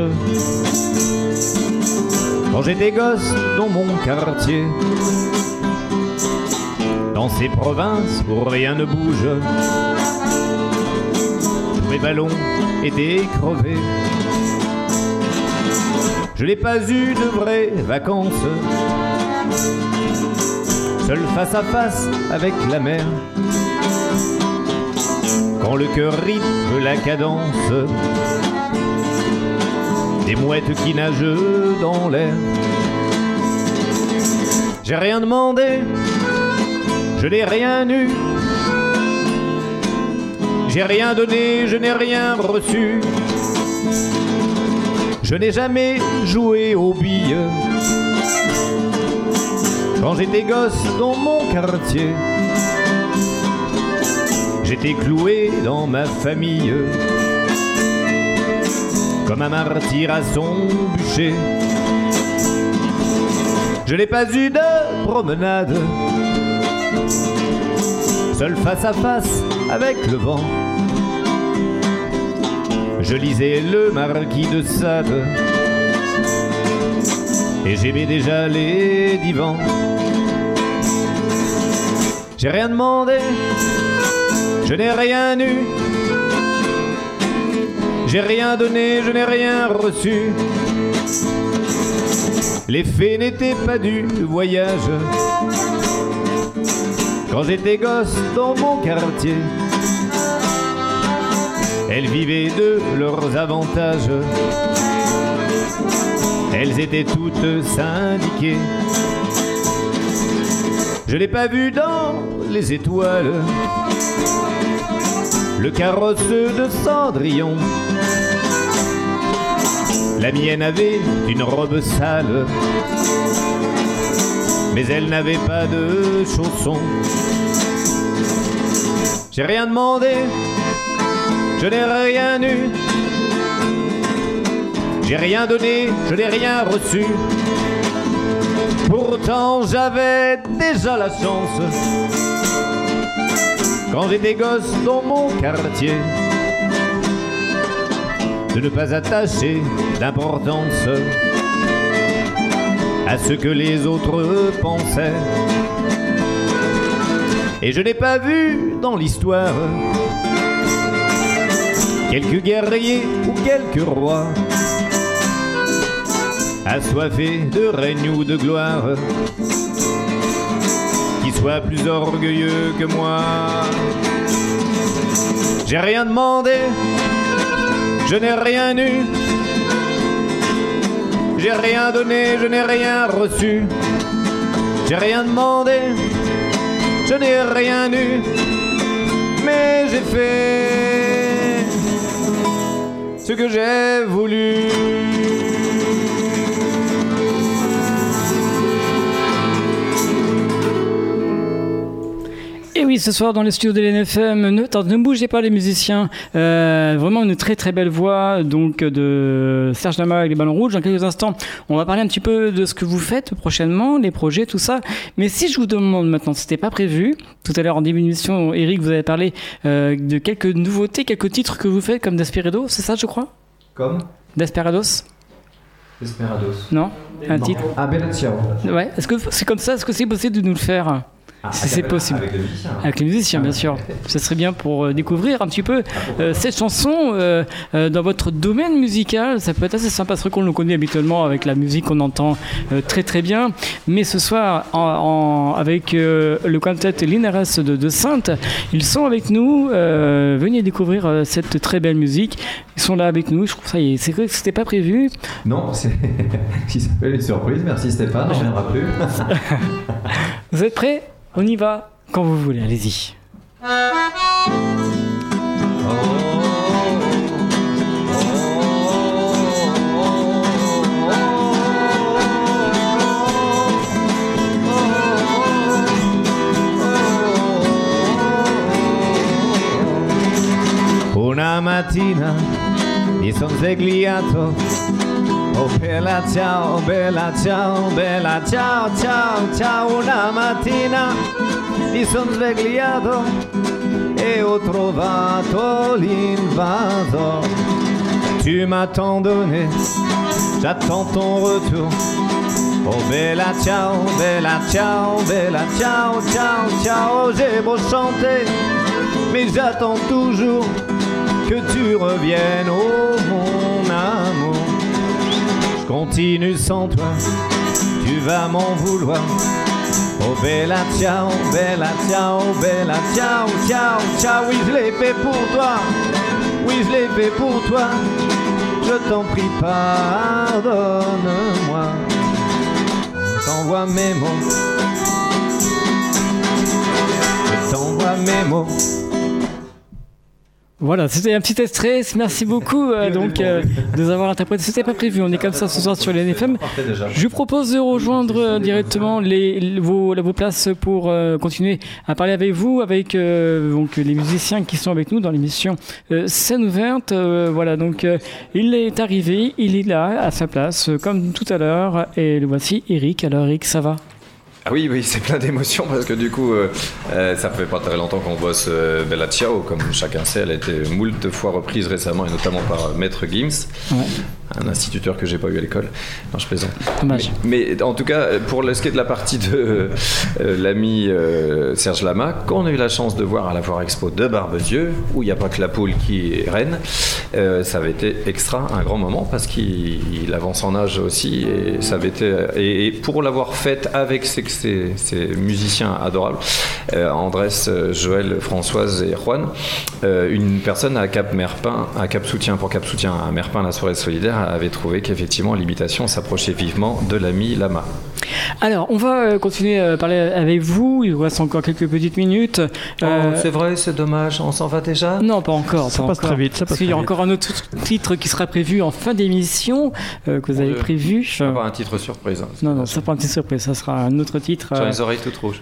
quand j'étais gosse dans mon quartier. Dans ces provinces où rien ne bouge, tous mes ballons étaient crevés. Je n'ai pas eu de vraies vacances, seul face à face avec la mer. Quand le cœur rythme la cadence des mouettes qui nagent dans l'air. J'ai rien demandé, je n'ai rien eu. J'ai rien donné, je n'ai rien reçu. Je n'ai jamais joué aux billes quand j'étais gosse dans mon quartier. J'étais cloué dans ma famille comme un martyr à son bûcher. Je n'ai pas eu de promenade, seul face à face avec le vent. Je lisais le Marquis de Sade et j'aimais déjà les divans. J'ai rien demandé, je n'ai rien eu. J'ai rien donné, je n'ai rien reçu. Les fées n'étaient pas du voyage quand j'étais gosse dans mon quartier. Elles vivaient de leurs avantages, elles étaient toutes syndiquées. Je n'ai pas vu dans les étoiles le carrosse de Cendrillon. La mienne avait une robe sale, mais elle n'avait pas de chaussons. J'ai rien demandé, je n'ai rien eu. J'ai rien donné, je n'ai rien reçu. Pourtant j'avais déjà la chance quand j'étais gosse dans mon quartier de ne pas attacher d'importance à ce que les autres pensaient. Et je n'ai pas vu dans l'histoire quelques guerriers ou quelques rois assoiffés de règne ou de gloire qui soient plus orgueilleux que moi. J'ai rien demandé, je n'ai rien eu. J'ai rien donné, je n'ai rien reçu. J'ai rien demandé, je n'ai rien eu. Mais j'ai fait ce que j'ai voulu. Et oui, oui, ce soir dans les studios de l'NFM, ne bougez pas les musiciens. Vraiment une très très belle voix donc de Serge Lama avec les Ballons Rouges. Dans quelques instants, on va parler un petit peu de ce que vous faites prochainement, les projets, tout ça. Mais si je vous demande maintenant, c'était pas prévu. Tout à l'heure en début d'émission, Eric, vous avez parlé de quelques nouveautés, quelques titres que vous faites comme Desperados, c'est ça je crois? Comme Desperados? Non? Un titre? Ah, Bella Ciao. Ouais, est-ce que c'est comme ça? Est-ce que c'est possible de nous le faire? Si c'est possible. Avec les musiciens. Avec les musiciens, bien sûr. Ce serait bien pour découvrir un petit peu cette chanson dans votre domaine musical. Ça peut être assez sympa, parce qu'on le connaît habituellement avec la musique qu'on entend très très bien. Mais ce soir, avec le quintet Linares de Saintes, ils sont avec nous. Venez découvrir cette très belle musique. Ils sont là avec nous. Je trouve ça, c'est vrai que c'était pas prévu. Non, c'est ce qui s'appelle une surprise. Merci Stéphane, on ne reviendra plus. Vous êtes prêts? On y va quand vous voulez, allez-y. Una mattina mi son svegliato. Oh bella ciao, bella ciao, bella ciao, ciao, ciao. Una mattina mi son svegliato e ho trovato l'invaso. Tu m'as tant donné, j'attends ton retour. Oh bella ciao, bella ciao, bella ciao, ciao, ciao. J'ai beau chanter, mais j'attends toujours que tu reviennes, oh mon amour. Je continue sans toi, tu vas m'en vouloir. Oh bella ciao, bella ciao, bella ciao, ciao, ciao. Oui, je l'ai fait pour toi, oui, je l'ai fait pour toi. Je t'en prie, pardonne-moi. Je t'envoie mes mots, je t'envoie mes mots. Voilà, c'était un petit extrait. Merci beaucoup de nous avoir interprété. C'était pas prévu. On est comme ça ce soir sur les NFM. Je vous propose de rejoindre directement vos places pour continuer à parler avec vous, avec donc les musiciens qui sont avec nous dans l'émission Scène ouverte. Voilà, donc il est arrivé, il est là à sa place comme tout à l'heure. Et le voici, Eric. Alors Eric, ça va? Ah oui, c'est plein d'émotions parce que du coup, ça fait pas très longtemps qu'on bosse Bella Ciao. Comme chacun sait, elle a été moult fois reprise récemment et notamment par Maître Gims, un instituteur que j'ai pas eu à l'école. Non, je plaisante. Dommage. Mais en tout cas, pour ce qui est de la partie de l'ami Serge Lama, qu'on a eu la chance de voir à la Foire Expo de Barbezieux, où il n'y a pas que la poule qui est reine, ça avait été un grand moment parce qu'il avance en âge aussi et ça avait été et pour l'avoir faite avec ces musiciens adorables, Andrés, Joël, Françoise et Juan, une personne à Cap Merpin, à Cap Soutien à Merpin, la soirée solidaire, avait trouvé qu'effectivement l'imitation s'approchait vivement de l'ami Lama. Alors, on va continuer à parler avec vous. Il vous reste encore quelques petites minutes. C'est vrai, c'est dommage. On s'en va déjà? Non, pas encore. Ça passe très vite. Parce qu'il y a encore un autre titre qui sera prévu en fin d'émission que vous avez prévu. C'est pas un titre surprise. Non, c'est pas un titre surprise. Ça sera un autre titre. J'ai les oreilles toutes rouges.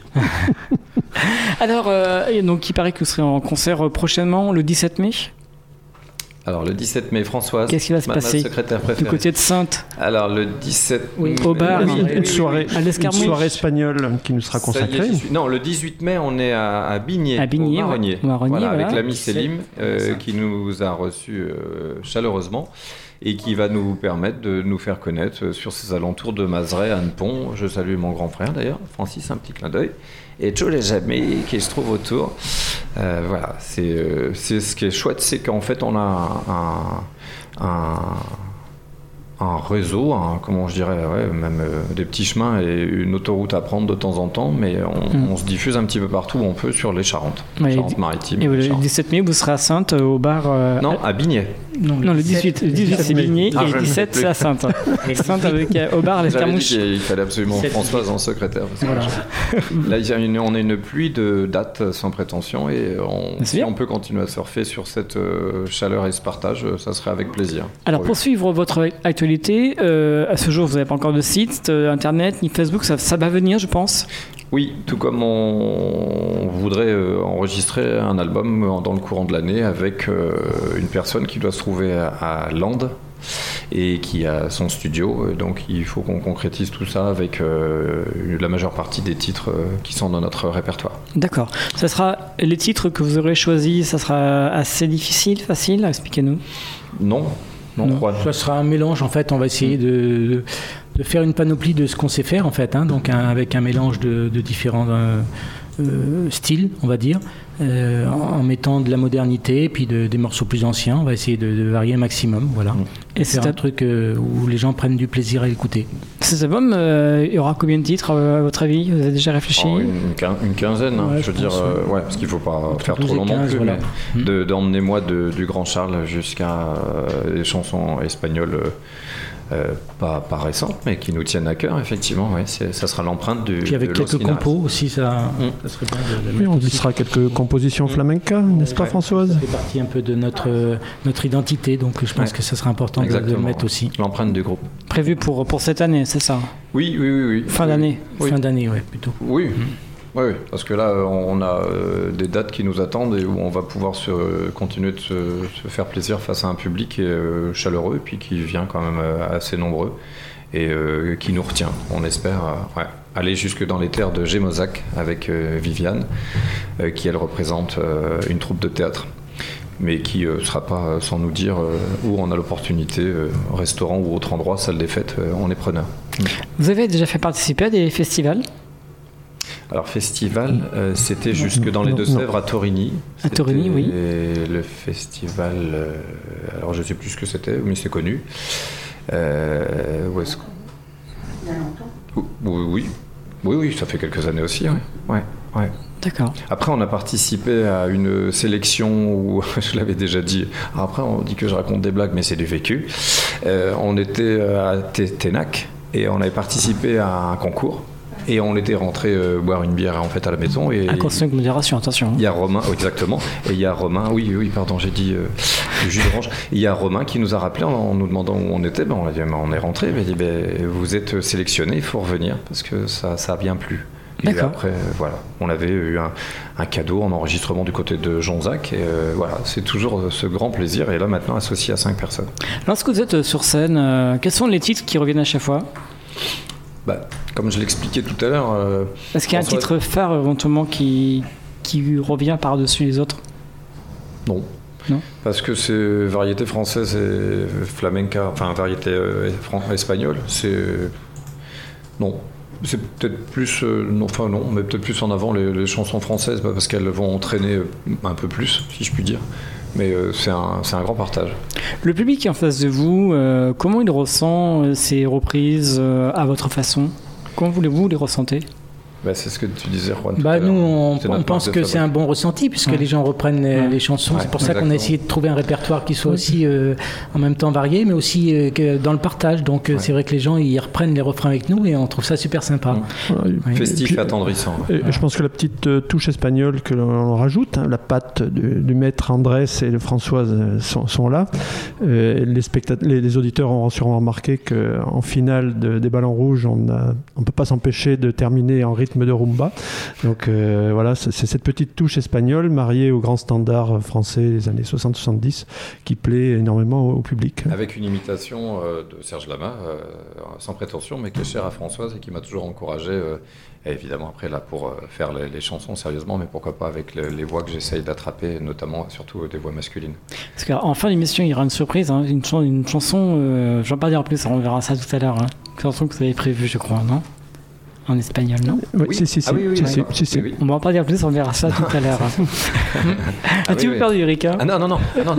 Alors, donc, il paraît que vous serez en concert prochainement, le 17 mai. Alors, le 17 mai, Françoise, qu'est-ce qui va se passer secrétaire préférée, du côté de Saintes? Alors, le 17 mai, au bar, une soirée espagnole qui nous sera consacrée. Non, le 18 mai, on est à Bigné, au Marronnier. Voilà, avec l'ami Selim, qui nous a reçus chaleureusement et qui va nous permettre de nous faire connaître sur ces alentours de Mazeray, Annepont. Je salue mon grand frère d'ailleurs, Francis, un petit clin d'œil, et tous les amis qui se trouvent autour. Voilà, c'est ce qui est chouette, c'est qu'en fait on a un réseau, comment je dirais, même des petits chemins et une autoroute à prendre de temps en temps, mais on se diffuse un petit peu partout où on peut sur les Charentes, Charentes-Maritimes. Et le 17 mai, vous serez à Saintes, au bar... Non, à Bigné. Non, le 18 c'est Bigné et le 17 c'est à Saintes. Saintes avec au bar l'Escarmouche. Il fallait absolument Françoise en secrétaire. Voilà. Là, on a une pluie de dates sans prétention et si on peut continuer à surfer sur cette chaleur et ce partage, ça serait avec plaisir. Alors, pour suivre votre actualité, à ce jour, vous n'avez pas encore de site internet ni Facebook, ça va venir, je pense. Oui, tout comme on voudrait enregistrer un album dans le courant de l'année avec une personne qui doit se trouver à Lande et qui a son studio. Donc il faut qu'on concrétise tout ça avec la majeure partie des titres qui sont dans notre répertoire. D'accord. Ça sera les titres que vous aurez choisis, ça sera assez difficile, facile, expliquez-nous. Non. Juan. Ça sera un mélange, en fait, on va essayer de faire une panoplie de ce qu'on sait faire, en fait, hein, donc avec un mélange de différents styles, on va dire, en mettant de la modernité et puis des morceaux plus anciens. On va essayer de varier un maximum, voilà. Et faire un truc où les gens prennent du plaisir à écouter. Cet album, il y aura combien de titres à votre avis? Vous avez déjà réfléchi? Une quinzaine, hein, je veux dire, parce qu'il ne faut pas faire trop long non plus. Voilà. Mais d'emmener-moi du Grand Charles jusqu'à des chansons espagnoles. Pas récentes, mais qui nous tiennent à cœur, effectivement. Ouais, ça sera l'empreinte du. Puis avec quelques compos aussi, ça serait bien de oui, on glissera quelques compositions flamenca, n'est-ce pas, Françoise? Ça fait partie un peu de notre identité, donc je pense que ça sera important de le mettre aussi. L'empreinte du groupe. Prévu pour cette année, c'est ça? Oui. Fin d'année? Fin d'année, oui, plutôt. Oui. Oui, parce que là, on a des dates qui nous attendent et où on va pouvoir continuer de se faire plaisir face à un public qui est chaleureux et puis qui vient quand même assez nombreux et qui nous retient. On espère aller jusque dans les terres de Gémozac avec Viviane, qui elle représente une troupe de théâtre, mais qui ne sera pas sans nous dire où on a l'opportunité, restaurant ou autre endroit, salle des fêtes, on est preneur. Vous avez déjà fait participer à des festivals? Alors festival, c'était jusque dans les Deux-Sèvres à Torigny. À Torigny, oui. Le festival, alors je ne sais plus ce que c'était, mais c'est connu. Où est-ce que... Il y a longtemps. Oui, ça fait quelques années aussi. Ouais. D'accord. Après, on a participé à une sélection où, je l'avais déjà dit, après on dit que je raconte des blagues, mais c'est du vécu. On était à Ténac et on avait participé à un concours. Et on était rentré boire une bière en fait à la maison. Et à consommer avec modération, attention. Il y a Romain, exactement. Et il y a Romain, oui, pardon, j'ai dit du jus d'orange. Il y a Romain qui nous a rappelé en nous demandant où on était. On a dit, on est rentré. Il a dit, vous êtes sélectionné, il faut revenir parce que ça a bien plu. Et après, voilà, on avait eu un cadeau en enregistrement du côté de Jonzac. Et voilà, c'est toujours ce grand plaisir. Et là, maintenant, associé à 5 personnes. Lorsque vous êtes sur scène, quels sont les titres qui reviennent à chaque fois? Comme je l'expliquais tout à l'heure... Est-ce qu'il y a un titre phare éventuellement qui revient par-dessus les autres? Non. Parce que c'est variété française et flamenca, enfin variété espagnole, c'est... Non. C'est peut-être plus... mais peut-être plus en avant les chansons françaises, parce qu'elles vont entraîner un peu plus, si je puis dire. Mais c'est un grand partage. Le public qui est en face de vous, comment il ressent ces reprises à votre façon? Comment vous les ressentez? C'est ce que tu disais, Juan. Nous, on pense que c'est un bon ressenti, puisque les gens reprennent les chansons. C'est pour ça qu'on a essayé de trouver un répertoire qui soit aussi en même temps varié, mais aussi dans le partage. Donc c'est vrai que les gens ils reprennent les refrains avec nous et on trouve ça super sympa. Festif et attendrissant. Je pense que la petite touche espagnole que l'on rajoute, la patte du maître Andrés et de Françoise sont là. Les auditeurs ont sûrement remarqué qu'en finale des Ballons Rouges, on ne peut pas s'empêcher de terminer en rythme de rumba. Donc voilà, c'est cette petite touche espagnole mariée au grand standard français des années 60-70 qui plaît énormément au public. Avec une imitation de Serge Lama, sans prétention, mais qui est chère à Françoise et qui m'a toujours encouragé, et évidemment après là pour faire les chansons sérieusement, mais pourquoi pas avec les voix que j'essaye d'attraper, notamment surtout des voix masculines. Parce qu'en fin d'émission, il y aura une surprise, une chanson, je ne vais pas dire plus, on verra ça tout à l'heure, une chanson que vous avez prévue, je crois, non ? En espagnol, non? Oui, si. On va pas dire plus, on verra ça tout à l'heure. As-tu perdu, Eric? Non.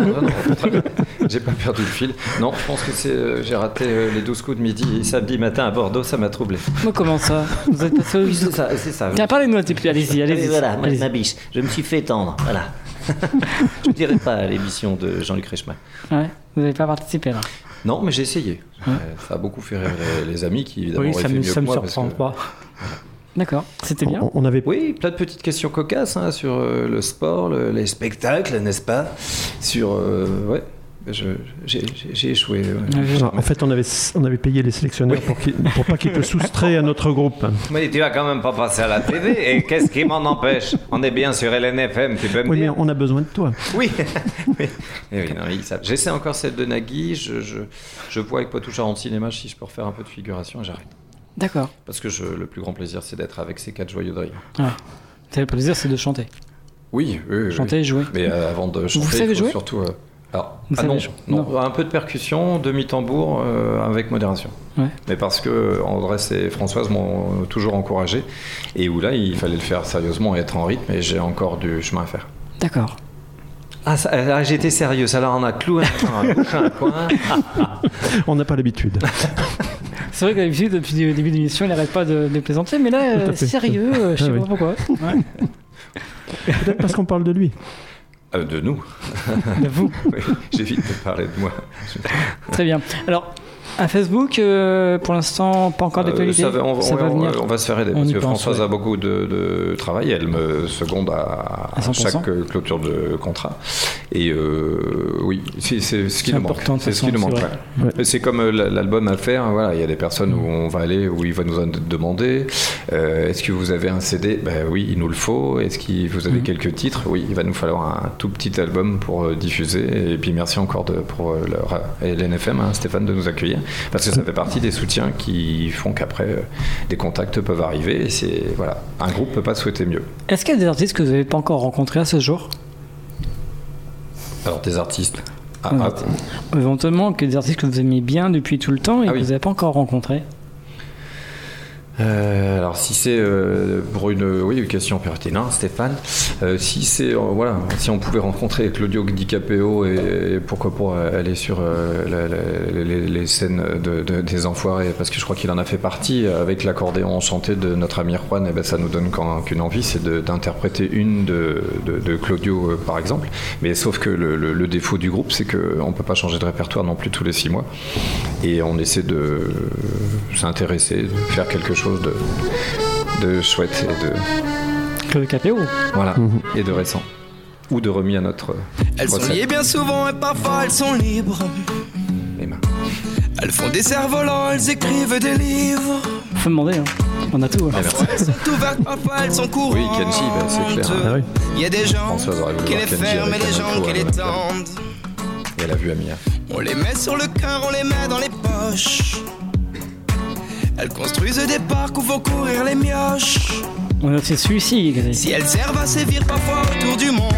J'ai pas perdu le fil. Non, je pense que j'ai raté les 12 coups de midi samedi matin à Bordeaux, ça m'a troublé. Moi, comment ça? Vous êtes passé au... C'est ça. Tiens, parlez-nous un petit peu, allez-y. Voilà, ma biche. Je me suis fait tendre, voilà. Je ne dirais pas à l'émission de Jean-Luc Reichmann. Ouais, vous n'avez pas participé là? Non, mais j'ai essayé. Ça a beaucoup fait rire les amis qui, évidemment, auraient fait mieux que moi. Oui, ça me surprend pas. D'accord, c'était bien. Oui, plein de petites questions cocasses sur le sport, les spectacles, n'est-ce pas? Sur J'ai échoué. En fait, on avait payé les sélectionneurs pour pas qu'ils te soustraient à notre groupe. Mais tu vas quand même pas passer à la TV, et qu'est-ce qui m'en empêche? On est bien sur LNFM, tu peux me dire? Oui, mais on a besoin de toi. Oui. Oui, non, j'essaie encore celle de Nagui. Je vois avec Poitou-Charentes Cinéma si je peux refaire un peu de figuration et j'arrête. D'accord. Parce que le plus grand plaisir, c'est d'être avec ces 4 joyeux de rire. Ah. Le plaisir, c'est de chanter. Oui. Chanter et jouer. Mais avant de chanter, vous savez il faut jouer surtout... non, un peu de percussion, demi-tambour avec modération. Ouais. Mais parce que Andrés et Françoise m'ont toujours encouragé, et où là, il fallait le faire sérieusement et être en rythme, et j'ai encore du chemin à faire. D'accord. J'étais sérieux, ça leur en a cloué un coin. On n'a pas l'habitude. C'est vrai que d'habitude, depuis le début de l'émission, il n'arrête pas de plaisanter, mais là, sérieux, je sais pas pourquoi. Ouais. Peut-être parce qu'on parle de lui. De nous. De vous. Oui, j'évite de parler de moi. Très bien. Alors, un Facebook, pour l'instant, pas encore d'actualité. On va venir. On va se faire aider, parce que Françoise a beaucoup de travail. Elle me seconde à chaque clôture de contrat. Et oui, c'est ce qui nous manque. C'est ce qui nous manque. Ouais. C'est comme l'album à faire. Voilà, il y a des personnes où on va aller, où il va nous demander est-ce que vous avez un CD? Ben oui, il nous le faut. Est-ce que vous avez quelques titres? Oui, il va nous falloir un tout petit album pour diffuser. Et puis merci encore pour LNFM, Stéphane, de nous accueillir. Parce que ça fait partie des soutiens qui font qu'après des contacts peuvent arriver, et c'est un groupe peut pas souhaiter mieux. Est-ce qu'il y a des artistes que vous n'avez pas encore rencontrés à ce jour? Alors des artistes éventuellement que des artistes que vous aimez bien depuis tout le temps et que vous n'avez pas encore rencontrés? Alors si c'est pour une question pertinente, Stéphane, si c'est si on pouvait rencontrer Claudio Di Capéo et pourquoi pas aller sur les scènes des Enfoirés, parce que je crois qu'il en a fait partie avec l'accordéon chanté de notre ami Juan, et ben ça nous donne qu'une envie, c'est d'interpréter une de Claudio par exemple, mais sauf que le défaut du groupe, c'est qu'on peut pas changer de répertoire non plus tous les 6 mois, et on essaie de s'intéresser, de faire quelque chose de chouette et de Claude Capéo, voilà, et de récent ou de remis à notre elles recette. Sont liées bien souvent et parfois elles sont libres. Les mains. Elles font des cerfs-volants, elles écrivent des livres. Faut demander, on a tout. Parfois elles sont ouvertes, parfois elles sont courantes. Oui, Kenji, c'est clair. Il y a des gens qui les ferment et des gens qui les tendent. Et elle a vu Amia. On les met sur le cœur, on les met dans les poches. Elles construisent des parcs où vont courir les mioches. On a fait celui-ci. Si elles servent à sévir parfois autour du monde.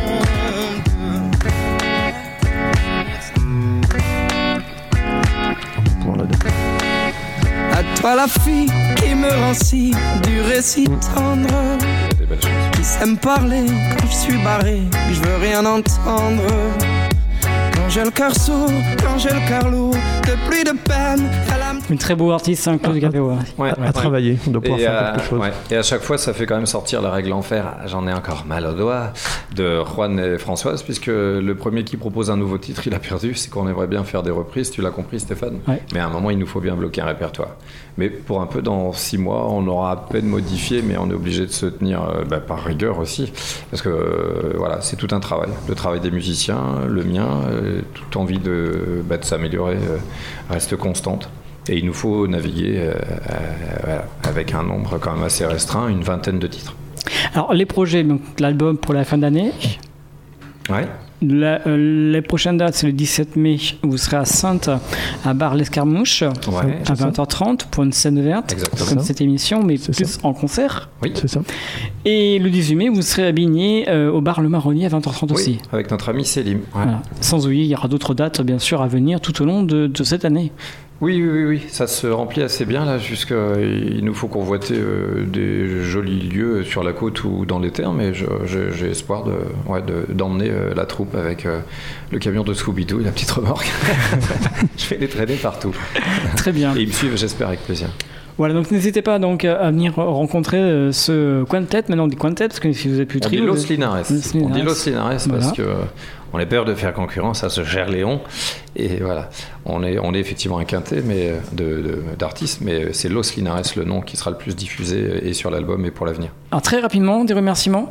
À toi la fille qui me rend si dur et si tendre, qui s'aime parler quand je suis barré, que je veux rien entendre. Quand j'ai le cœur sourd, quand j'ai le cœur lourd, de pluie de peine. Une très beau artiste, Claude Capéo. À travailler, on doit pouvoir faire quelque chose. Et à chaque fois, ça fait quand même sortir la règle en fer. J'en ai encore mal au doigt de Juan et Françoise, puisque le premier qui propose un nouveau titre, il a perdu. C'est qu'on aimerait bien faire des reprises. Tu l'as compris, Stéphane. Ouais. Mais à un moment, il nous faut bien bloquer un répertoire. Mais pour un peu, dans 6 mois, on aura à peine modifié, mais on est obligé de se tenir par rigueur aussi, parce que c'est tout un travail. Le travail des musiciens, le mien, toute envie de s'améliorer reste constante. Et il nous faut naviguer avec un nombre quand même assez restreint, une 20aine de titres. Alors les projets, donc l'album pour la fin d'année. Ouais. Les prochaines dates, c'est le 17 mai, vous serez à Saintes, à Bar-l'Escarmouche, à 20h30 pour une scène ouverte. Exactement. Comme cette émission, mais c'est plus ça. En concert. Oui, c'est ça. Et le 18 mai, vous serez à Bigné, au bar Le Marronnier à 20h30 aussi. Oui, avec notre ami Célim. Ouais. Voilà. Sans oublier, il y aura d'autres dates, bien sûr, à venir tout au long de cette année. Oui, ça se remplit assez bien là. Il nous faut convoiter des jolis lieux sur la côte ou dans les terres, mais j'ai espoir d'emmener la troupe avec le camion de Scooby-Doo et la petite remorque. Je vais les traîner partout. Très bien. Et ils me suivent, j'espère, avec plaisir. Voilà, donc n'hésitez pas donc à venir rencontrer ce quintet. Maintenant on dit quintet parce que si vous êtes plus trio. On dit Los Linares. On dit Los Linares parce que on est peur de faire concurrence à ce cher Léon. Et voilà, on est effectivement un quintet mais d'artistes, mais c'est Los Linares le nom qui sera le plus diffusé et sur l'album et pour l'avenir. Alors très rapidement, des remerciements.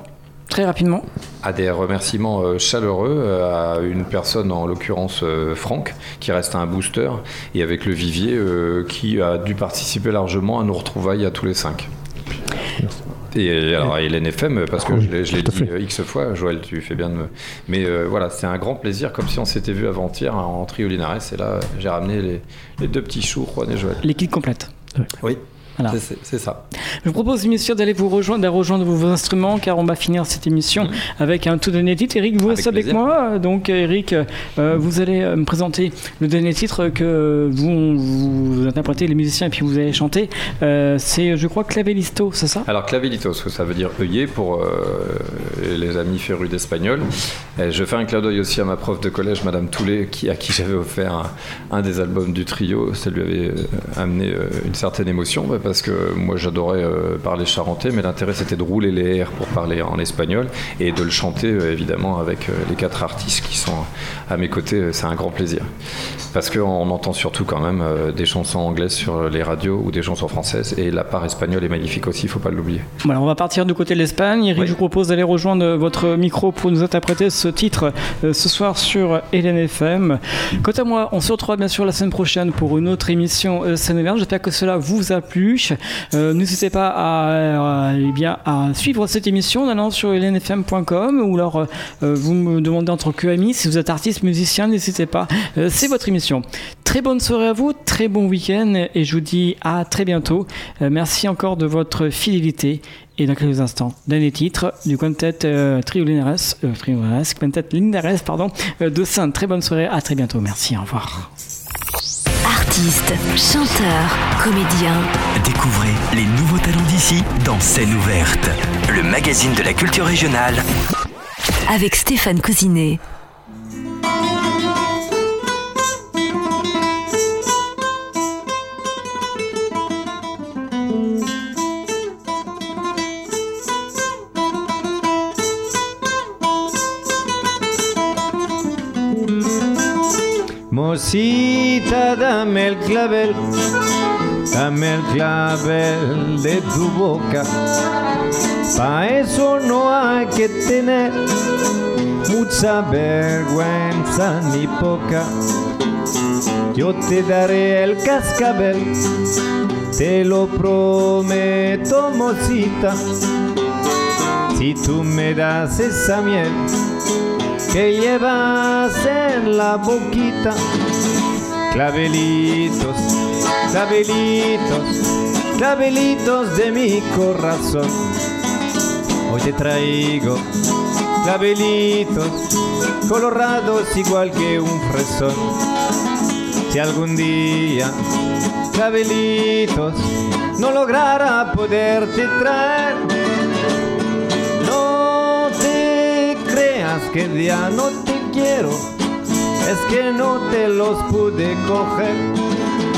Très rapidement. À des remerciements chaleureux à une personne, en l'occurrence Franck, qui reste un booster, et avec le Vivier qui a dû participer largement à nos retrouvailles à tous les 5. Et alors à Hélène FM, parce que je l'ai dit X fois, Joël, tu fais bien de me... Mais voilà, c'est un grand plaisir, comme si on s'était vu avant-hier en trio Linares, et là j'ai ramené les 2 petits choux, Juan et Joël. L'équipe complète. Oui. Voilà. C'est ça. Je vous propose, messieurs, d'aller vous rejoindre vos instruments, car on va finir cette émission avec un tout dernier titre. Eric, vous restez avec moi. Donc, Eric, vous allez me présenter le dernier titre que vous interprétez, les musiciens, et puis vous allez chanter. C'est, je crois, Clavelisto, c'est ça ? Alors, Clavelitos, ça veut dire œillet pour les amis férus d'espagnol. Je fais un clin d'œil aussi à ma prof de collège, Madame Toulet, à qui j'avais offert un des albums du trio. Ça lui avait amené une certaine émotion. Parce que moi j'adorais parler charentais, mais l'intérêt c'était de rouler les R pour parler en espagnol et de le chanter évidemment avec les 4 artistes qui sont à mes côtés. C'est un grand plaisir parce qu'on entend surtout quand même des chansons anglaises sur les radios ou des chansons françaises, et la part espagnole est magnifique aussi, il ne faut pas l'oublier. Voilà, on va partir du côté de l'Espagne. Eric, je vous propose d'aller rejoindre votre micro pour nous interpréter ce titre ce soir sur Hélène FM. Quant à moi, on se retrouve bien sûr la semaine prochaine pour une autre émission Scène Ouverte. J'espère que cela vous a plu. N'hésitez pas à suivre cette émission en allant sur helenefm.com, ou alors vous me demandez en tant qu'ami, si vous êtes artiste, musicien, n'hésitez pas, c'est votre émission. Très bonne soirée à vous, très bon week-end, et je vous dis à très bientôt. Merci encore de votre fidélité, et dans quelques instants, dernier titre du quintet Trio Linares, quintet Linares, de Sainte. Très bonne soirée, à très bientôt, merci, au revoir. Artistes, chanteurs, comédiens. Découvrez les nouveaux talents d'ici dans Scène Ouverte, le magazine de la culture régionale. Avec Stéphane Cousinet. Mocita, dame el clavel de tu boca. Pa' eso no hay que tener mucha vergüenza ni poca. Yo te daré el cascabel, te lo prometo, mocita, si tú me das esa miel que llevas en la boquita. Clavelitos, clavelitos, clavelitos de mi corazón. Hoy te traigo clavelitos colorados igual que un fresón. Si algún día, clavelitos, no lograra poderte traer, no te creas que ya no te quiero, es que no te los pude coger.